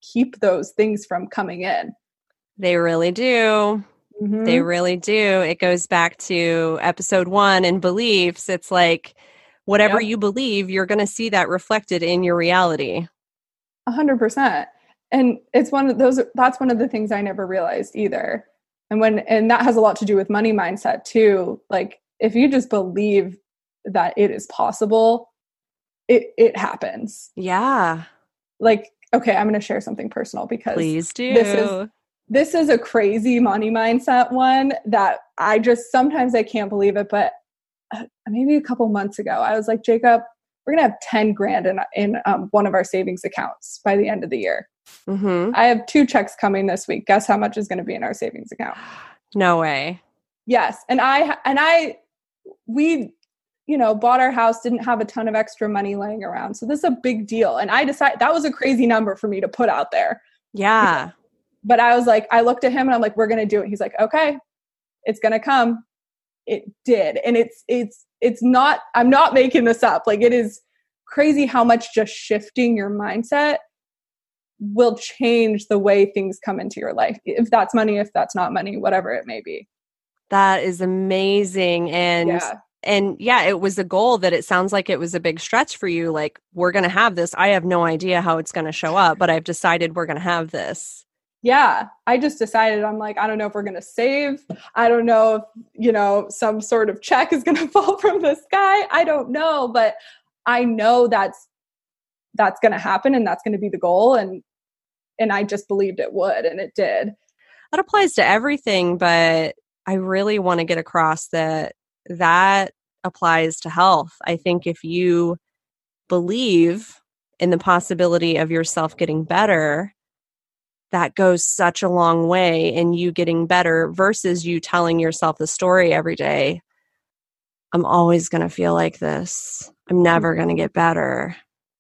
keep those things from coming in. They really do. Mm-hmm. They really do. It goes back to episode one and beliefs. It's like whatever yep. you believe, you're going to see that reflected in your reality. A hundred percent. And it's one of those, that's one of the things I never realized either. And when, and that has a lot to do with money mindset too. Like if you just believe that it is possible, it, it happens. Yeah. Like, okay, I'm going to share something personal because please do. This is, this is a crazy money mindset one that I just, sometimes I can't believe it, but uh, maybe a couple months ago, I was like, Jacob, we're going to have ten grand in, in um, one of our savings accounts by the end of the year. Mm-hmm. I have two checks coming this week. Guess how much is going to be in our savings account? No way. Yes. And I, and I, we, you know, bought our house, didn't have a ton of extra money laying around. So this is a big deal. And I decided that was a crazy number for me to put out there. Yeah. You know? But I was like, I looked at him and I'm like, we're going to do it. He's like, okay, it's going to come. It did. And it's, it's, it's not, I'm not making this up. Like it is crazy how much just shifting your mindset will change the way things come into your life. If that's money, if that's not money, whatever it may be. That is amazing. And, yeah. and yeah, it was a goal that it sounds like it was a big stretch for you. Like, we're going to have this. I have no idea how it's going to show up, but I've decided we're going to have this. Yeah. I just decided, I'm like, I don't know if we're going to save. I don't know if, you know, some sort of check is going to fall from the sky. I don't know, but I know that's, that's going to happen and that's going to be the goal. And, and I just believed it would, and it did. That applies to everything, but I really want to get across that that applies to health. I think if you believe in the possibility of yourself getting better, that goes such a long way in you getting better versus you telling yourself the story every day. I'm always going to feel like this. I'm never going to get better.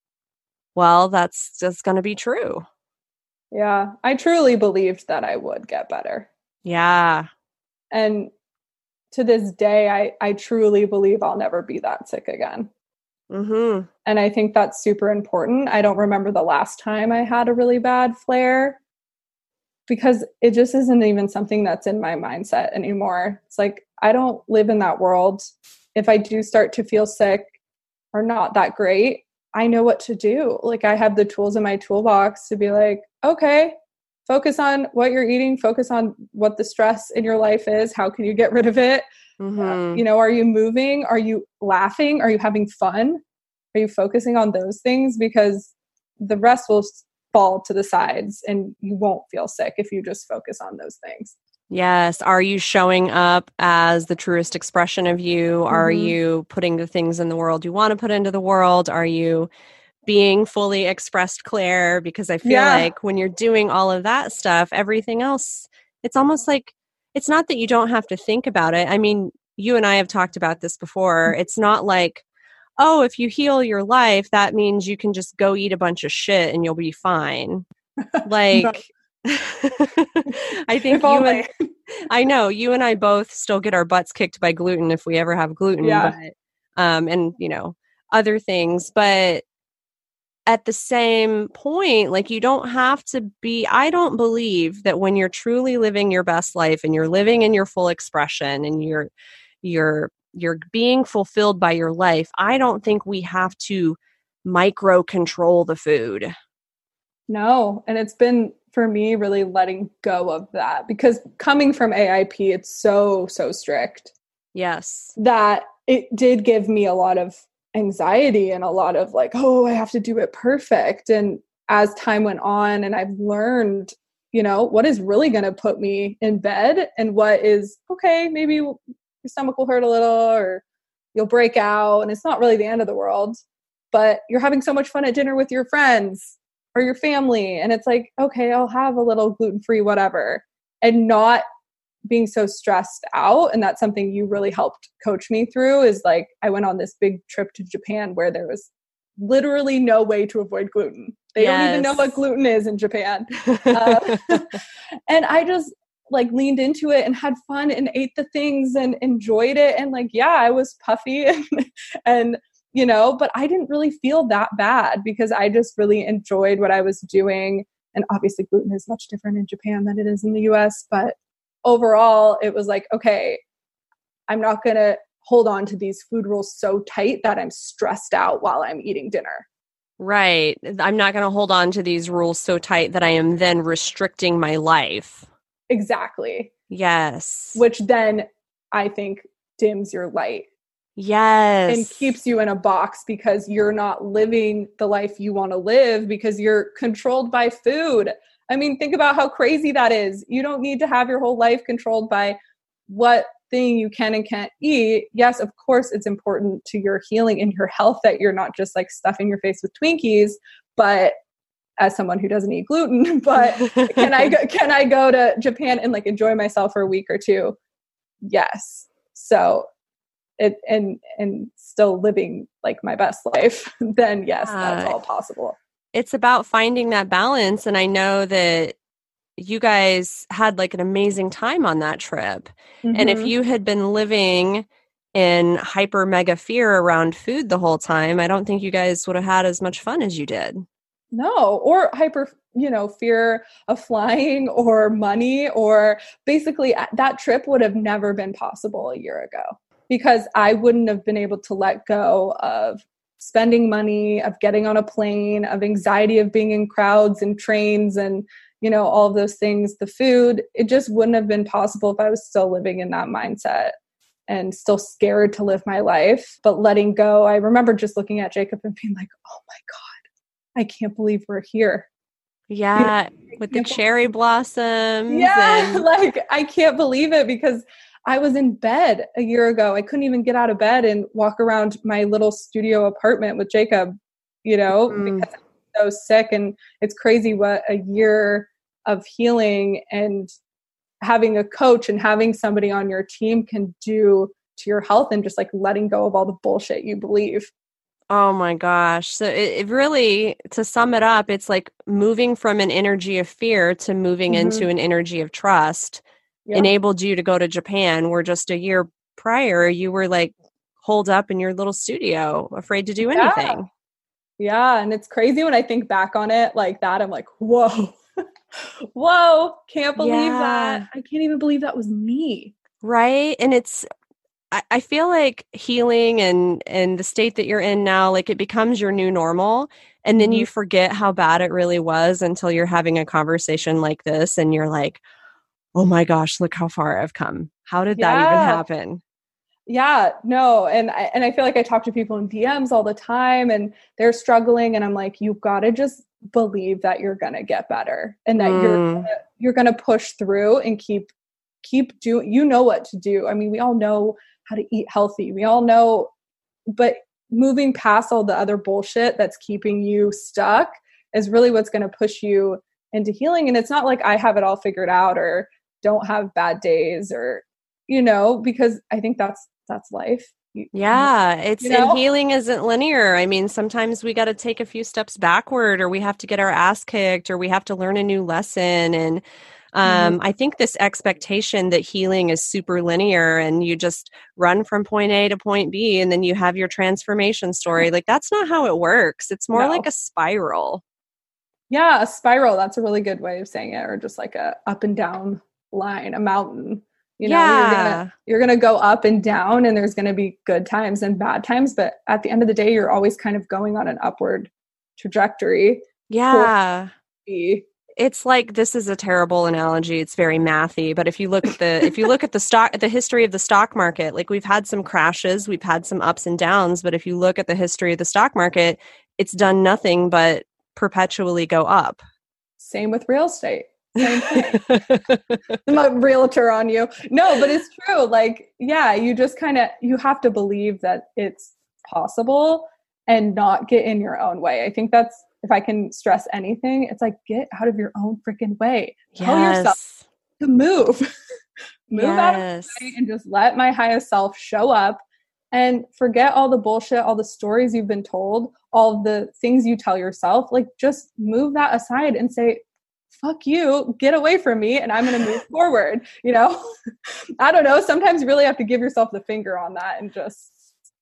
Well, that's just going to be true. Yeah. I truly believed that I would get better. Yeah. And to this day, I, I truly believe I'll never be that sick again. Mm-hmm. And I think that's super important. I don't remember the last time I had a really bad flare because it just isn't even something that's in my mindset anymore. It's like, I don't live in that world. If I do start to feel sick or not that great, I know what to do. Like, I have the tools in my toolbox to be like, okay, focus on what you're eating, focus on what the stress in your life is. How can you get rid of it? Mm-hmm. Uh, you know, are you moving? Are you laughing? Are you having fun? Are you focusing on those things? Because the rest will fall to the sides and you won't feel sick if you just focus on those things. Yes. Are you showing up as the truest expression of you? Mm-hmm. Are you putting the things in the world you want to put into the world? Are you being fully expressed Claire? Because I feel yeah. like when you're doing all of that stuff, everything else, it's almost like, it's not that you don't have to think about it. I mean, you and I have talked about this before. Mm-hmm. It's not like, oh, if you heal your life, that means you can just go eat a bunch of shit and you'll be fine. Like, I think you and, I know you and I both still get our butts kicked by gluten if we ever have gluten, yeah. but, um, and you know, other things, but at the same point, like, you don't have to be, I don't believe that when you're truly living your best life and you're living in your full expression and you're, you're, you're being fulfilled by your life, I don't think we have to micro control the food. No. And it's been, for me, really letting go of that, because coming from A I P, it's so, so strict. Yes. That it did give me a lot of anxiety and a lot of like, oh, I have to do it perfect. And as time went on and I've learned, you know, what is really going to put me in bed and what is, okay, maybe your stomach will hurt a little or you'll break out and it's not really the end of the world, but you're having so much fun at dinner with your friends or your family. And it's like, okay, I'll have a little gluten-free, whatever, and not being so stressed out. And that's something you really helped coach me through, is like, I went on this big trip to Japan where there was literally no way to avoid gluten. They yes. don't even know what gluten is in Japan. uh, and I just like leaned into it and had fun and ate the things and enjoyed it. And like, yeah, I was puffy and, and, you know, but I didn't really feel that bad because I just really enjoyed what I was doing. And obviously gluten is much different in Japan than it is in the U S. But overall, it was like, okay, I'm not going to hold on to these food rules so tight that I'm stressed out while I'm eating dinner. Right. I'm not going to hold on to these rules so tight that I am then restricting my life. Exactly. Yes. Which then I think dims your light. Yes. And keeps you in a box because you're not living the life you want to live because you're controlled by food. I mean, think about how crazy that is. You don't need to have your whole life controlled by what thing you can and can't eat. Yes, of course, it's important to your healing and your health that you're not just like stuffing your face with Twinkies, but as someone who doesn't eat gluten, but can I go, can I go to Japan and like enjoy myself for a week or two? Yes. So it and and still living like my best life, then yes, uh, that's all possible. It's about finding that balance. And I know that you guys had like an amazing time on that trip. Mm-hmm. And if you had been living in hyper mega fear around food the whole time, I don't think you guys would have had as much fun as you did. No, or hyper, you know, fear of flying or money, or basically that trip would have never been possible a year ago because I wouldn't have been able to let go of spending money, of getting on a plane, of anxiety of being in crowds and trains and, you know, all of those things, the food. It just wouldn't have been possible if I was still living in that mindset and still scared to live my life, but letting go. I remember just looking at Jacob and being like, oh my God, I can't believe we're here. Yeah, you know, with the cherry blossoms. Yeah, and- like I can't believe it because I was in bed a year ago. I couldn't even get out of bed and walk around my little studio apartment with Jacob, you know, mm. because I'm so sick. And it's crazy what a year of healing and having a coach and having somebody on your team can do to your health and just like letting go of all the bullshit you believe. Oh my gosh. So it, it really, to sum it up, it's like moving from an energy of fear to moving mm-hmm. into an energy of trust yeah. enabled you to go to Japan, where just a year prior, you were like holed up in your little studio, afraid to do anything. Yeah. yeah. And it's crazy when I think back on it like that. I'm like, whoa, whoa, can't believe yeah. that. I can't even believe that was me. Right. And it's, I feel like healing and, and the state that you're in now, like it becomes your new normal. And then mm-hmm. you forget how bad it really was until you're having a conversation like this. And you're like, oh my gosh, look how far I've come. How did yeah. that even happen? Yeah, no. And I, and I feel like I talk to people in D Ms all the time and they're struggling. And I'm like, you've got to just believe that you're going to get better and that mm. you're, gonna, you're going to push through and keep, keep doing, you know what to do. I mean, we all know how to eat healthy. We all know, but moving past all the other bullshit that's keeping you stuck is really what's going to push you into healing. And it's not like I have it all figured out or don't have bad days or, you know, because I think that's, that's life. Yeah. It's, you know? And healing isn't linear. I mean, sometimes we got to take a few steps backward or we have to get our ass kicked or we have to learn a new lesson. And Um, mm-hmm. I think this expectation that healing is super linear and you just run from point A to point B and then you have your transformation story. Like that's not how it works. It's more no. like a spiral. Yeah, a spiral. That's a really good way of saying it. Or just like a up and down line, a mountain. You know, yeah. you're gonna you're gonna go up and down and there's gonna be good times and bad times. But at the end of the day, you're always kind of going on an upward trajectory. Yeah. It's like, this is a terrible analogy. It's very mathy, but if you look at the, if you look at the stock, at the history of the stock market, like we've had some crashes, we've had some ups and downs, but if you look at the history of the stock market, it's done nothing but perpetually go up. Same with real estate. Same thing. I'm a realtor on you. No, but it's true. Like, yeah, you just kind of, you have to believe that it's possible and not get in your own way. I think that's, if I can stress anything, it's like, get out of your own freaking way. Yes. Tell yourself to move. move yes. out of the way and just let my highest self show up and forget all the bullshit, all the stories you've been told, all the things you tell yourself. Like, just move that aside and say, fuck you, get away from me, and I'm going to move forward. You know, I don't know. Sometimes you really have to give yourself the finger on that and just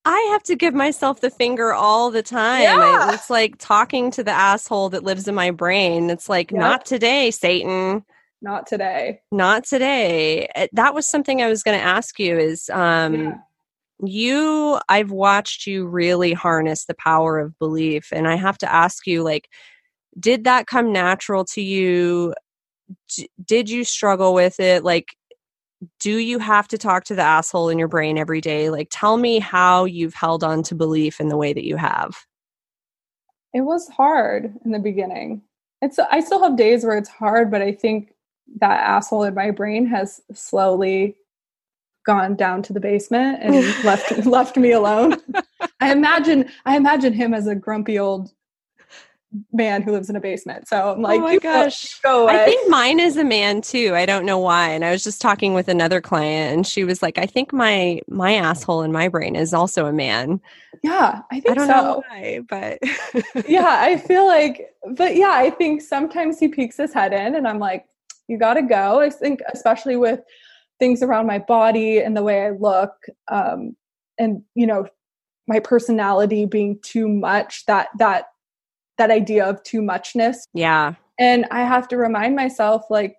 I have to give myself the finger all the time. Yeah. I, it's like talking to the asshole that lives in my brain. It's like, Yep. not today, Satan. Not today. Not today. Uh, That was something I was going to ask you is, um, Yeah. you, I've watched you really harness the power of belief. And I have to ask you, like, did that come natural to you? D- did you struggle with it? Like, do you have to talk to the asshole in your brain every day? Like, tell me how you've held on to belief in the way that you have. It was hard in the beginning. It's I still have days where it's hard, but I think that asshole in my brain has slowly gone down to the basement and left left me alone. I imagine I imagine him as a grumpy old man who lives in a basement. So I'm like, oh my you gosh. Go, go away. I think mine is a man too. I don't know why. And I was just talking with another client and she was like, I think my my asshole in my brain is also a man. Yeah, I think I don't so. know why, but yeah, I feel like, but yeah, I think sometimes he peeks his head in and I'm like, you got to go. I think especially with things around my body and the way I look, um, and, you know, my personality being too much, that, that, that idea of too muchness. Yeah. And I have to remind myself, like,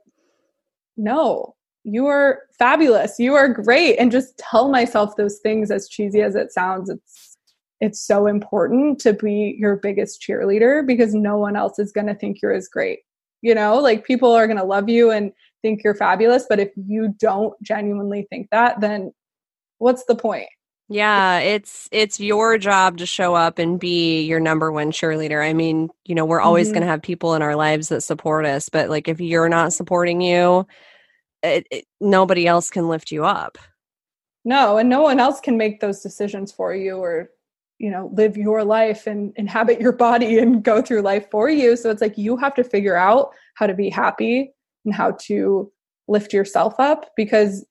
no, you are fabulous. You are great. And just tell myself those things, as cheesy as it sounds. It's, it's so important to be your biggest cheerleader because no one else is going to think you're as great. You know, like people are going to love you and think you're fabulous. But if you don't genuinely think that, then what's the point? Yeah, it's it's your job to show up and be your number one cheerleader. I mean, you know, we're always Mm-hmm. going to have people in our lives that support us, but like if you're not supporting you, it, it, nobody else can lift you up. No, and no one else can make those decisions for you or, you know, live your life and inhabit your body and go through life for you. So it's like you have to figure out how to be happy and how to lift yourself up because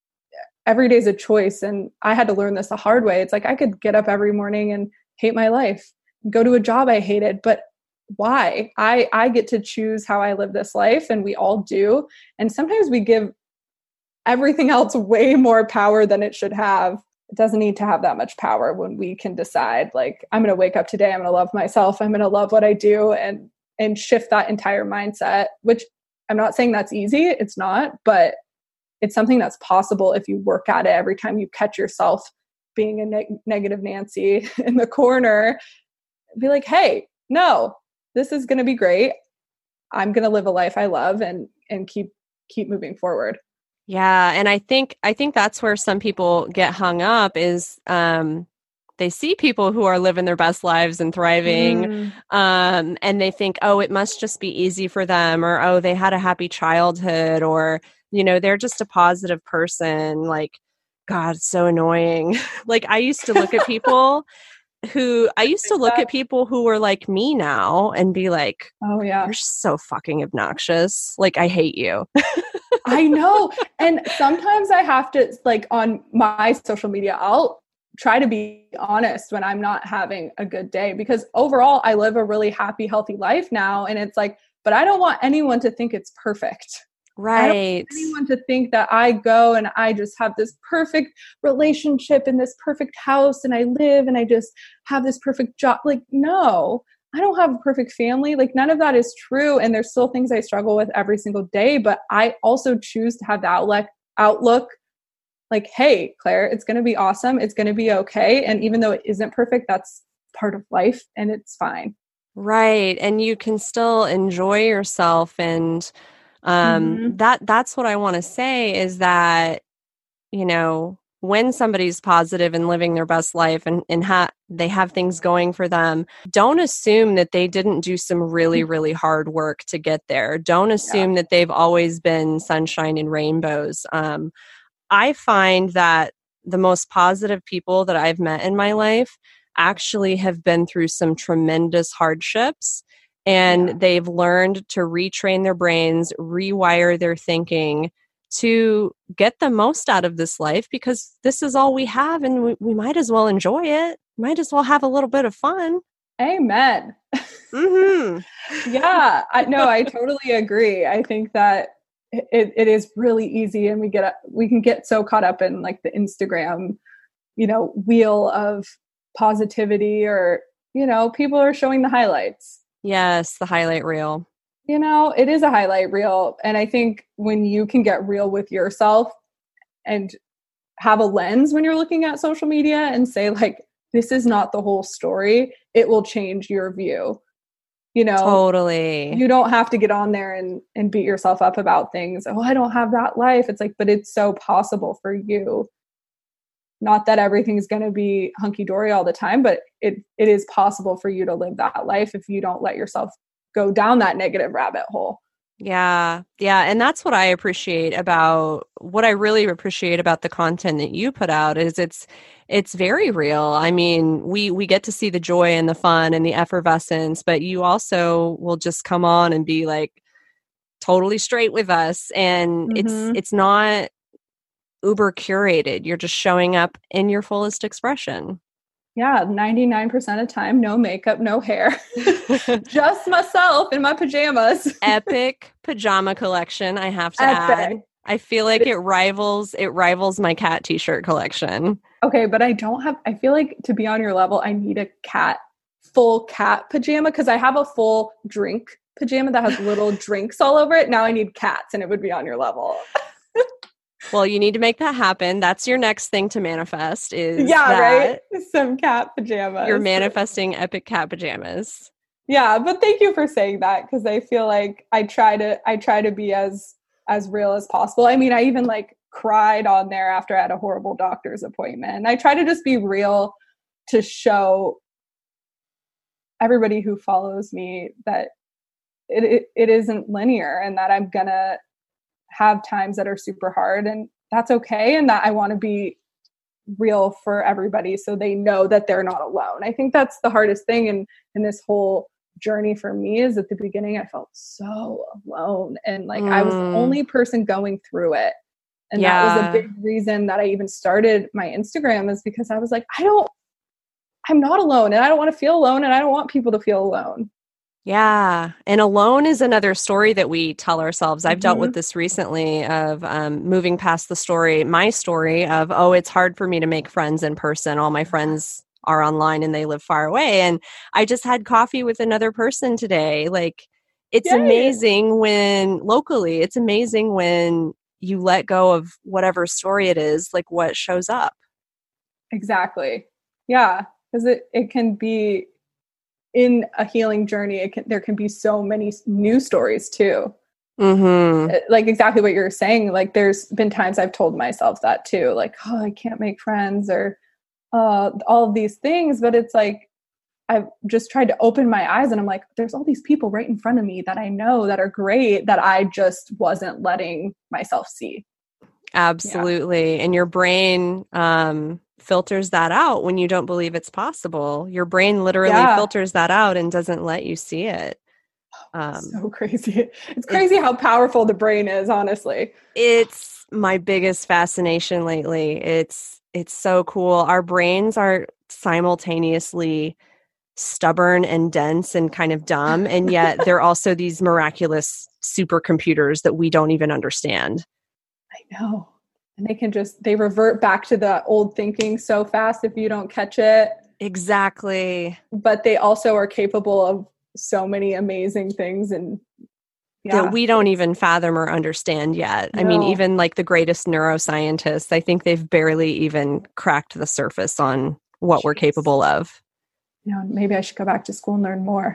every day is a choice. And I had to learn this the hard way. It's like I could get up every morning and hate my life, go to a job I hated, but why? I, I get to choose how I live this life, and we all do. And sometimes we give everything else way more power than it should have. It doesn't need to have that much power when we can decide, like, I'm going to wake up today, I'm going to love myself, I'm going to love what I do, and and shift that entire mindset, which I'm not saying that's easy. It's not, but it's something that's possible if you work at it. Every time you catch yourself being a neg- negative Nancy in the corner, be like, hey, no, this is going to be great. I'm going to live a life I love and and keep keep moving forward. Yeah, and I think I think that's where some people get hung up is um, they see people who are living their best lives and thriving, Mm. um, and they think, oh, it must just be easy for them, or oh, they had a happy childhood, or you know, they're just a positive person. Like, God, it's so annoying. Like, I used to look at people who I used to look at people who were like me now and be like, oh yeah, you're so fucking obnoxious. Like, I hate you. I know. And sometimes I have to, like, on my social media, I'll try to be honest when I'm not having a good day, because overall I live a really happy, healthy life now. And it's like, but I don't want anyone to think it's perfect. Right. I don't want anyone to think that I go and I just have this perfect relationship in this perfect house and I live and I just have this perfect job. Like, no, I don't have a perfect family. Like, none of that is true. And there's still things I struggle with every single day, but I also choose to have the outlook, outlook like, hey, Claire, it's going to be awesome. It's going to be okay. And even though it isn't perfect, that's part of life and it's fine. Right. And you can still enjoy yourself. And um, Mm-hmm. that that's what I want to say is that, you know, when somebody's positive and living their best life and, and ha- they have things going for them, don't assume that they didn't do some really, really hard work to get there. Don't assume yeah. that they've always been sunshine and rainbows. Um, I find that the most positive people that I've met in my life actually have been through some tremendous hardships, and yeah. they've learned to retrain their brains, rewire their thinking to get the most out of this life, because this is all we have and we, we might as well enjoy it. Might as well have a little bit of fun. Amen. Mm-hmm. Yeah, I no, I totally agree. I think that it, it is really easy, and we get we can get so caught up in like the Instagram you know, wheel of positivity, or, you know, people are showing the highlights. Yes, the highlight reel. You know, it is a highlight reel. And I think when you can get real with yourself and have a lens when you're looking at social media and say, like, this is not the whole story, it will change your view. You know, totally. You don't have to get on there and, and beat yourself up about things. Oh, I don't have that life. It's like, but it's so possible for you. Not that everything's going to be hunky-dory all the time, but it it is possible for you to live that life if you don't let yourself go down that negative rabbit hole. Yeah. Yeah. And that's what I appreciate about what I really appreciate about the content that you put out is it's it's very real. I mean, we we get to see the joy and the fun and the effervescence, but you also will just come on and be like totally straight with us. And mm-hmm. it's it's not uber curated. You're just showing up in your fullest expression. Yeah, ninety-nine percent of time, no makeup, no hair. Just myself in my pajamas. Epic pajama collection, I have to Epic. add. I feel like it rivals it rivals my cat t-shirt collection. Okay, but I don't have I feel like to be on your level, I need a cat full cat pajama because I have a full drink pajama that has little drinks all over it. Now I need cats and it would be on your level. Well, you need to make that happen. That's your next thing to manifest is Yeah, that right? Some cat pajamas. You're manifesting epic cat pajamas. Yeah, but thank you for saying that because I feel like I try to I try to be as as real as possible. I mean, I even like cried on there after I had a horrible doctor's appointment. And I try to just be real to show everybody who follows me that it it, it isn't linear and that I'm gonna have times that are super hard and that's okay. And that I want to be real for everybody so they know that they're not alone. I think that's the hardest thing in, in this whole journey for me is at the beginning, I felt so alone and like mm. I was the only person going through it. And yeah. that was a big reason that I even started my Instagram is because I was like, I don't, I'm not alone and I don't want to feel alone and I don't want people to feel alone. Yeah. And alone is another story that we tell ourselves. I've mm-hmm. dealt with this recently of um, moving past the story, my story of, oh, it's hard for me to make friends in person. All my friends are online and they live far away. And I just had coffee with another person today. Like, it's Yay. amazing when locally, it's amazing when you let go of whatever story it is, like what shows up. Exactly. Yeah. Because it, it can be in a healing journey, it can, there can be so many new stories too. Mm-hmm. Like exactly what you're saying. Like there's been times I've told myself that too, like, oh, I can't make friends or uh, all of these things. But it's like, I've just tried to open my eyes and I'm like, there's all these people right in front of me that I know that are great that I just wasn't letting myself see. Absolutely. Yeah. And your brain, um, filters that out when you don't believe it's possible. Your brain literally yeah. filters that out and doesn't let you see it. Um, so crazy. It's crazy it's, how powerful the brain is, honestly. It's my biggest fascination lately. It's it's so cool. Our brains are simultaneously stubborn and dense and kind of dumb, and yet they're also these miraculous supercomputers that we don't even understand. I know. And they can just, they revert back to the old thinking so fast if you don't catch it. Exactly. But they also are capable of so many amazing things and yeah. that we don't even fathom or understand yet. No. I mean, even like the greatest neuroscientists, I think they've barely even cracked the surface on what Jeez. we're capable of. You know, maybe I should go back to school and learn more.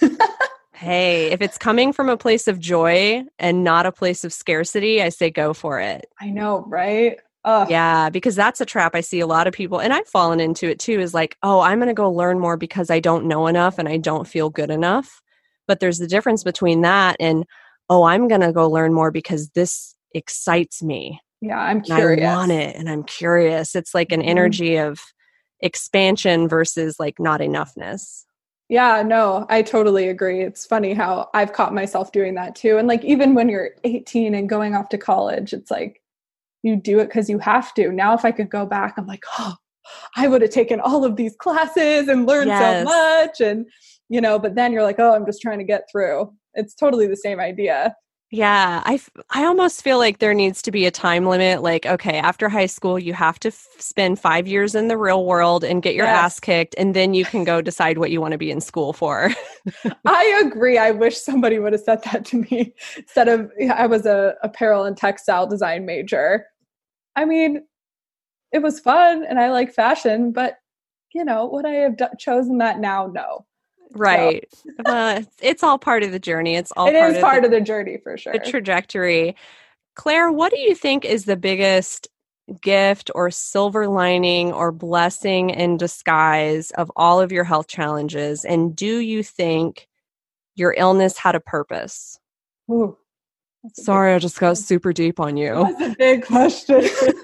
Hey, if it's coming from a place of joy and not a place of scarcity, I say go for it. I know, right? Ugh. Yeah, because that's a trap I see a lot of people, and I've fallen into it too, is like, oh, I'm going to go learn more because I don't know enough and I don't feel good enough. But there's the difference between that and, oh, I'm going to go learn more because this excites me. Yeah, I'm curious. I want it and I'm curious. It's like an mm-hmm. energy of expansion versus like not enoughness. Yeah, no, I totally agree. It's funny how I've caught myself doing that too. And like, even when you're eighteen and going off to college, it's like, you do it because you have to. Now, if I could go back, I'm like, oh, I would have taken all of these classes and learned yes. so much. And, you know, but then you're like, oh, I'm just trying to get through. It's totally the same idea. Yeah, I, f- I almost feel like there needs to be a time limit. Like, okay, after high school, you have to f- spend five years in the real world and get your Yes. ass kicked, and then you can go decide what you want to be in school for. I agree. I wish somebody would have said that to me instead of I was a apparel and textile design major. I mean, it was fun and I like fashion, but you know, would I have d- chosen that now? No. Right. So. Well, it's, it's all part of the journey. It's all it part is of part the, of the journey for sure. the trajectory. Claire, what do you think is the biggest gift or silver lining or blessing in disguise of all of your health challenges? And do you think your illness had a purpose? Ooh, Sorry, I just got super deep on you. That's a big question.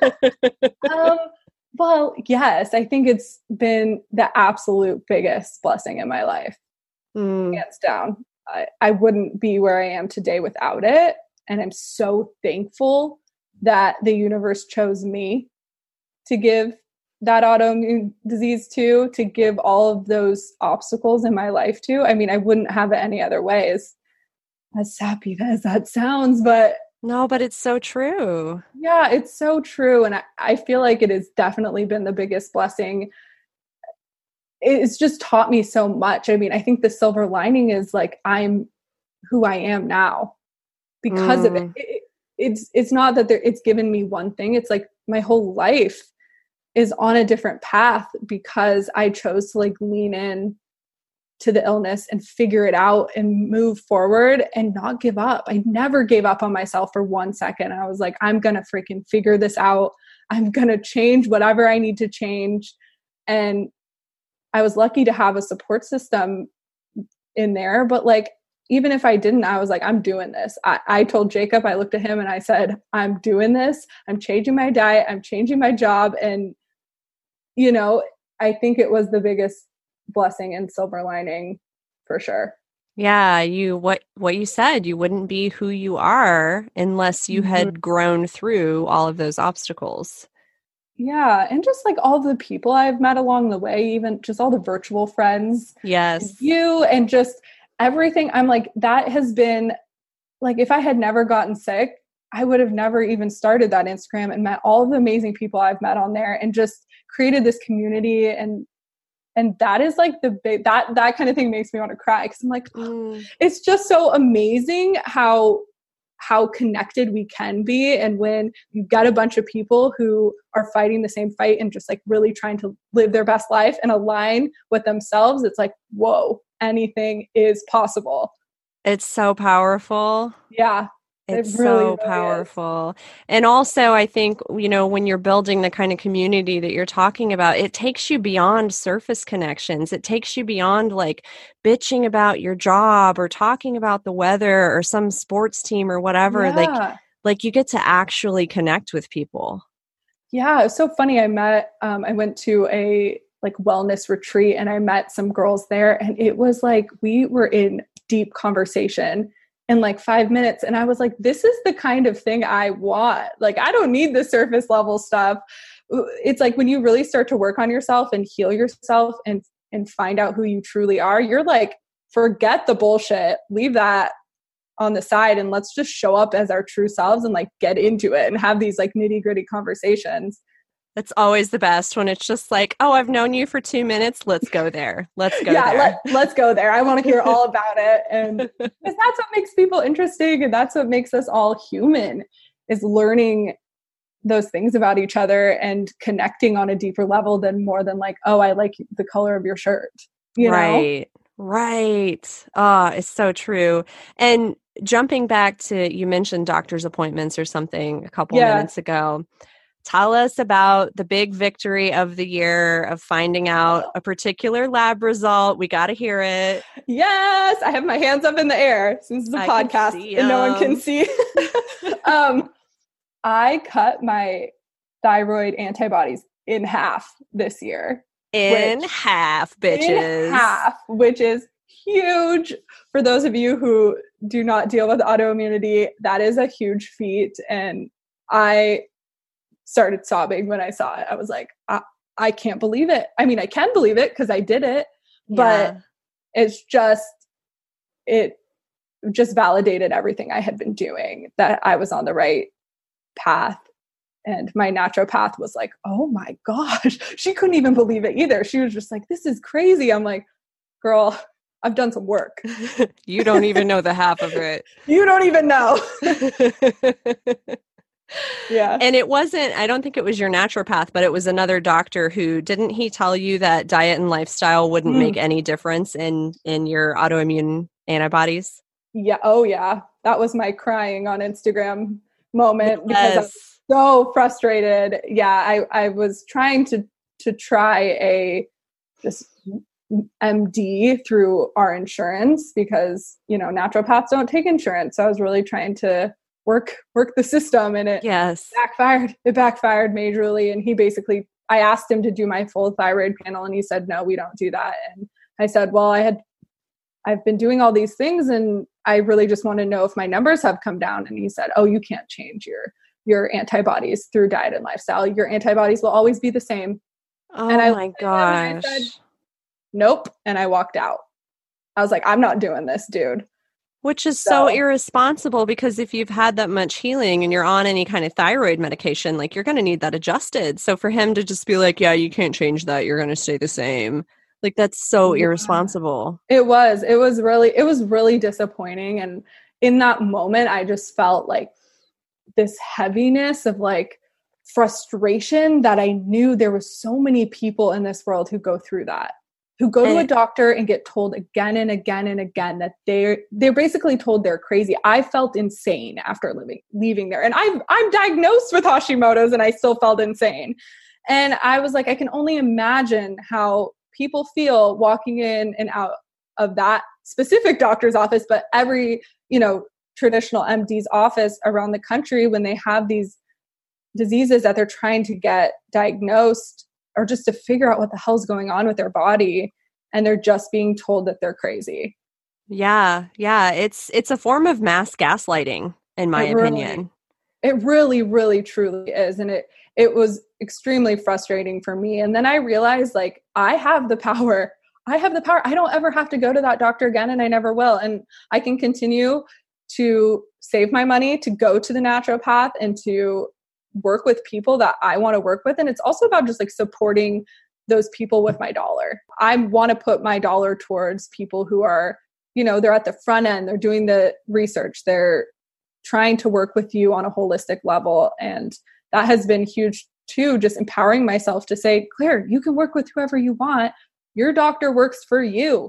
um, well, yes, I think it's been the absolute biggest blessing in my life. Mm. Hands down. I, I wouldn't be where I am today without it. And I'm so thankful that the universe chose me to give that autoimmune disease to, to give all of those obstacles in my life to. I mean, I wouldn't have it any other way, as, as sappy as that sounds, but no, but it's so true. Yeah, it's so true. And I, I feel like it has definitely been the biggest blessing. It's just taught me so much. I mean, I think the silver lining is like, I'm who I am now because mm. of it. it. It's, it's not that there, it's given me one thing. It's like my whole life is on a different path because I chose to like lean in to the illness and figure it out and move forward and not give up. I never gave up on myself for one second. I was like, I'm going to freaking figure this out. I'm going to change whatever I need to change. And I was lucky to have a support system in there. But like, even if I didn't, I was like, I'm doing this. I, I told Jacob, I looked at him and I said, I'm doing this. I'm changing my diet. I'm changing my job. And, you know, I think it was the biggest blessing and silver lining for sure. Yeah, you what what you said, you wouldn't be who you are unless you mm-hmm. had grown through all of those obstacles. Yeah, and just like all the people I've met along the way, even just all the virtual friends. Yes. You and just everything. I'm like, that has been like, if I had never gotten sick, I would have never even started that Instagram and met all of the amazing people I've met on there and just created this community. And And that is like the big, that, that kind of thing makes me want to cry. Cause I'm like, mm. it's just so amazing how, how connected we can be. And when you've got a bunch of people who are fighting the same fight and just like really trying to live their best life and align with themselves, it's like, whoa, anything is possible. It's so powerful. Yeah. It's it really, so really powerful. Is. And also, I think, you know, when you're building the kind of community that you're talking about, it takes you beyond surface connections. It takes you beyond like bitching about your job or talking about the weather or some sports team or whatever. Yeah. Like, like you get to actually connect with people. Yeah. It was so funny. I met, um, I went to a like wellness retreat and I met some girls there and it was like, we were in deep conversation in like five minutes. And I was like, this is the kind of thing I want. Like, I don't need the surface level stuff. It's like when you really start to work on yourself and heal yourself and, and find out who you truly are, you're like, forget the bullshit, leave that on the side and let's just show up as our true selves and like get into it and have these like nitty gritty conversations. It's always the best when it's just like, oh, I've known you for two minutes. Let's go there. Let's go yeah, there. Let, let's go there. I want to hear all about it. And because that's what makes people interesting. And that's what makes us all human is learning those things about each other and connecting on a deeper level than more than like, oh, I like the color of your shirt. You right. know? Right. Ah, oh, it's so true. And jumping back to, you mentioned doctor's appointments or something a couple yeah. minutes ago. Tell us about the big victory of the year of finding out a particular lab result. We got to hear it. Yes. I have my hands up in the air since it's a I podcast and no one can see. um, I cut my thyroid antibodies in half this year. In which, half, bitches. In half, which is huge. For those of you who do not deal with autoimmunity, that is a huge feat. And I started sobbing when I saw it. I was like, I, I can't believe it. I mean, I can believe it because I did it, but yeah. it's just, it just validated everything I had been doing, that I was on the right path. And my naturopath was like, oh my gosh, she couldn't even believe it either. She was just like, this is crazy. I'm like, girl, I've done some work. You don't even know the half of it. You don't even know. Yeah. And it wasn't, I don't think it was your naturopath, but it was another doctor who, didn't he tell you that diet and lifestyle wouldn't mm. make any difference in, in your autoimmune antibodies? Yeah. Oh yeah. That was my crying on Instagram moment yes. because I was so frustrated. Yeah. I, I was trying to, to try a, this M D through our insurance because, you know, naturopaths don't take insurance. So I was really trying to work, work the system, and it yes. backfired. It backfired majorly. And he basically, I asked him to do my full thyroid panel and he said, no, we don't do that. And I said, well, I had, I've been doing all these things and I really just want to know if my numbers have come down. And he said, oh, you can't change your, your antibodies through diet and lifestyle. Your antibodies will always be the same. Oh and I, my gosh. I said, nope. And I walked out. I was like, I'm not doing this, dude. Which is so, so irresponsible, because if you've had that much healing and you're on any kind of thyroid medication, like you're going to need that adjusted. So for him to just be like, yeah, you can't change that, you're going to stay the same. Like, that's so yeah. irresponsible. It was, it was really, it was really disappointing. And in that moment, I just felt like this heaviness of like frustration that I knew there was so many people in this world who go through that. Who go to a doctor and get told again and again and again that they're they're basically told they're crazy. I felt insane after living leaving there, and I'm I'm diagnosed with Hashimoto's, and I still felt insane. And I was like, I can only imagine how people feel walking in and out of that specific doctor's office, but every you know traditional M D's office around the country when they have these diseases that they're trying to get diagnosed, or just to figure out what the hell's going on with their body, and they're just being told that they're crazy. Yeah. Yeah. It's, it's a form of mass gaslighting, in my it opinion. Really, it really, really, truly is. And it, it was extremely frustrating for me. And then I realized, like, I have the power. I have the power. I don't ever have to go to that doctor again, and I never will. And I can continue to save my money, to go to the naturopath, and to work with people that I want to work with. And it's also about just like supporting those people with my dollar. I want to put my dollar towards people who are, you know, they're at the front end, they're doing the research, they're trying to work with you on a holistic level. And that has been huge too, just empowering myself to say, Claire, you can work with whoever you want. Your doctor works for you.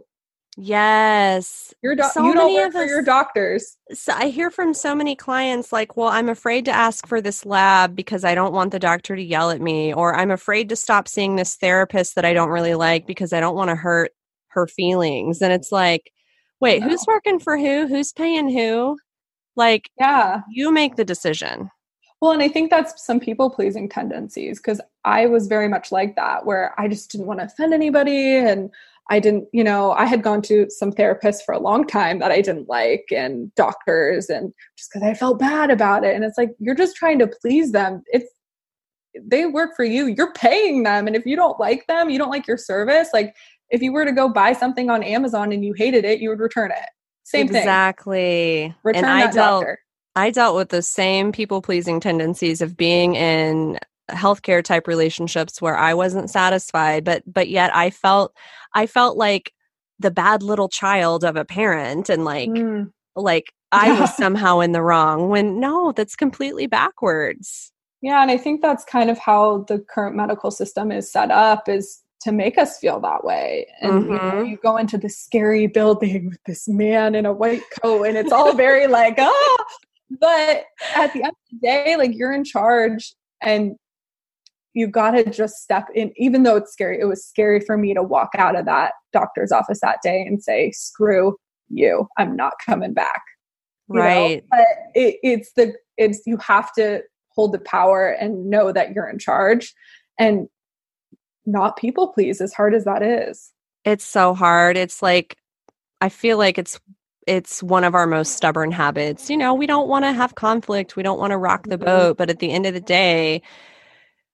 Yes. Your do- so you don't work for us, your doctors. So I hear from so many clients like, well, I'm afraid to ask for this lab because I don't want the doctor to yell at me, or I'm afraid to stop seeing this therapist that I don't really like because I don't want to hurt her feelings. And it's like, wait, no. Who's working for who? Who's paying who? Like, yeah, you make the decision. Well, and I think that's some people pleasing tendencies, because I was very much like that, where I just didn't want to offend anybody. And I didn't, you know, I had gone to some therapists for a long time that I didn't like, and doctors, and just because I felt bad about it. And it's like, you're just trying to please them. It's, they work for you. You're paying them. And if you don't like them, you don't like your service. Like if you were to go buy something on Amazon and you hated it, you would return it. Same exactly. thing. Exactly. Return and that I dealt, doctor. I dealt with the same people pleasing tendencies of being in healthcare type relationships where I wasn't satisfied, but but yet I felt I felt like the bad little child of a parent, and like mm. like I yeah. was somehow in the wrong, when no, that's completely backwards. Yeah, and I think that's kind of how the current medical system is set up, is to make us feel that way. And mm-hmm. you know, you go into this scary building with this man in a white coat, and it's all very like, oh, but at the end of the day, like, you're in charge, and you got to just step in. Even though it's scary, it was scary for me to walk out of that doctor's office that day and say, screw you, I'm not coming back. You right. know? But it, it's the, it's, you have to hold the power and know that you're in charge, and not people please, as hard as that is. It's so hard. It's like, I feel like it's, it's one of our most stubborn habits. You know, we don't want to have conflict. We don't want to rock the boat. But at the end of the day,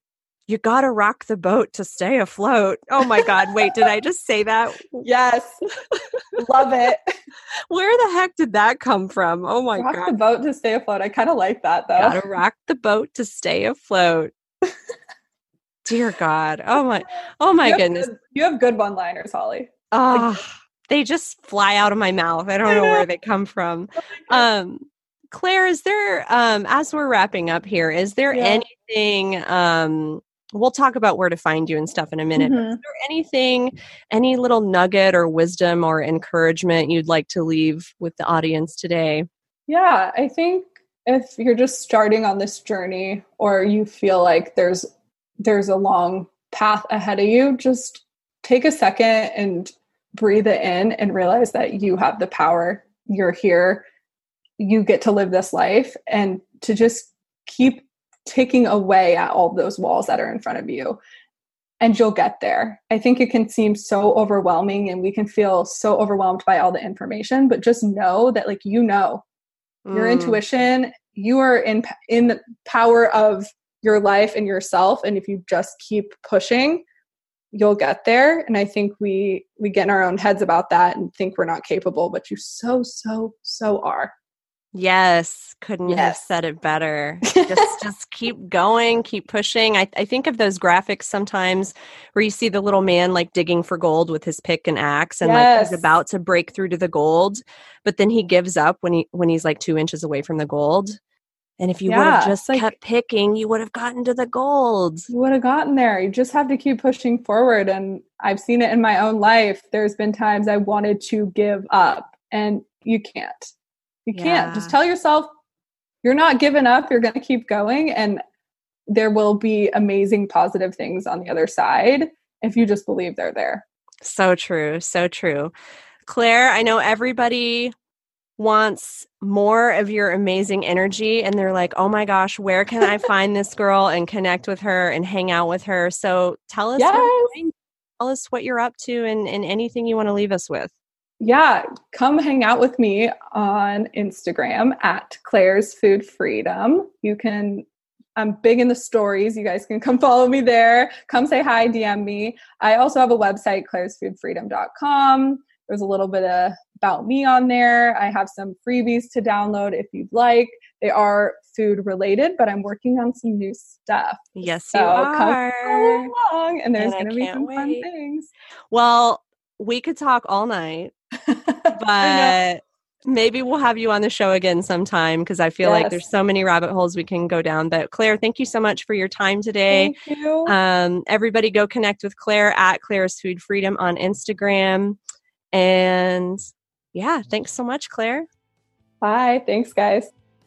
you got to rock the boat to stay afloat. Oh my God. Wait, did I just say that? Yes. Love it. Where the heck did that come from? Oh my rock God. Rock the boat to stay afloat. I kind of like that though. Got to rock the boat to stay afloat. Dear God. Oh my, oh my you goodness. Good, you have good one-liners, Holly. Oh, like, they just fly out of my mouth. I don't I know, know where they come from. Um, Claire, is there, um, as we're wrapping up here, is there yeah. anything, um, we'll talk about where to find you and stuff in a minute, mm-hmm. but is there anything, any little nugget or wisdom or encouragement you'd like to leave with the audience today? Yeah, I think if you're just starting on this journey or you feel like there's, there's a long path ahead of you, just take a second and breathe it in and realize that you have the power. You're here. You get to live this life, and to just keep taking away at all those walls that are in front of you, and you'll get there. I think it can seem so overwhelming and we can feel so overwhelmed by all the information, but just know that like, you know, mm. your intuition, you are in, in the power of your life and yourself. And if you just keep pushing, you'll get there. And I think we, we get in our own heads about that and think we're not capable, but you so, so, so are. Yes. Couldn't yes. have said it better. Just, just keep going, keep pushing. I, I think of those graphics sometimes where you see the little man like digging for gold with his pick and axe and yes. like he's about to break through to the gold, but then he gives up when he, when he's like two inches away from the gold. And if you yeah, would have just like, kept picking, you would have gotten to the gold. You would have gotten there. You just have to keep pushing forward. And I've seen it in my own life. There's been times I wanted to give up, and you can't. You can't. Yeah. Just tell yourself you're not giving up. You're going to keep going. And there will be amazing positive things on the other side if you just believe they're there. So true. So true. Claire, I know everybody wants more of your amazing energy, and they're like, oh my gosh, where can I find this girl and connect with her and hang out with her? So tell us, yes. what, tell us what you're up to and, and anything you want to leave us with. Yeah, come hang out with me on Instagram at Claire's Food Freedom. You can, I'm big in the stories. You guys can come follow me there. Come say hi, D M me. I also have a website, clairs food freedom dot com. There's a little bit of about me on there. I have some freebies to download if you'd like. They are food related, but I'm working on some new stuff. Yes, so you are. Come along, and there's going to be some wait. fun things. Well, we could talk all night, but maybe we'll have you on the show again sometime, because I feel yes. like there's so many rabbit holes we can go down. But Claire, thank you so much for your time today. Thank you. Um, everybody go connect with Claire at Claire's Food Freedom on Instagram. And yeah, thanks so much, Claire. Bye. Thanks, guys.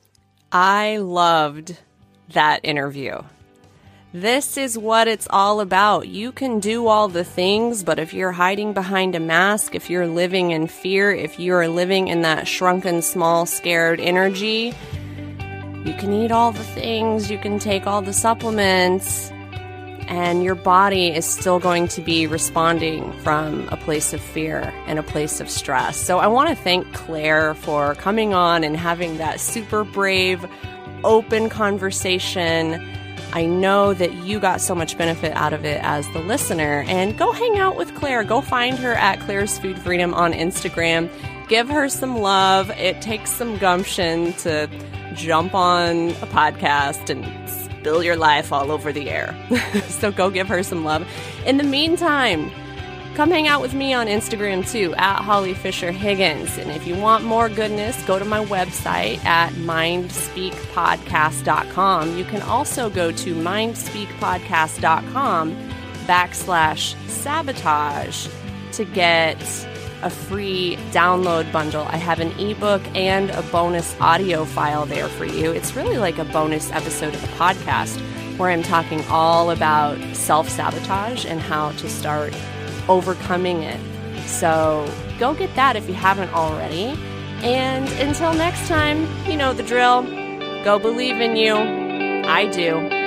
I loved that interview. This is what it's all about. You can do all the things, but if you're hiding behind a mask, if you're living in fear, if you're living in that shrunken, small, scared energy, you can eat all the things, you can take all the supplements, and your body is still going to be responding from a place of fear and a place of stress. So I want to thank Claire for coming on and having that super brave, open conversation. I know that you got so much benefit out of it as the listener. And go hang out with Claire. Go find her at Claire's Food Freedom on Instagram. Give her some love. It takes some gumption to jump on a podcast and spill your life all over the air. So go give her some love. In the meantime, come hang out with me on Instagram too, at Holly Fisher Higgins. And if you want more goodness, go to my website at mind speak podcast dot com. You can also go to mind speak podcast dot com backslash sabotage to get a free download bundle. I have an ebook and a bonus audio file there for you. It's really like a bonus episode of the podcast where I'm talking all about self-sabotage and how to start overcoming it. So go get that if you haven't already. And until next time, you know the drill. Go believe in you. I do.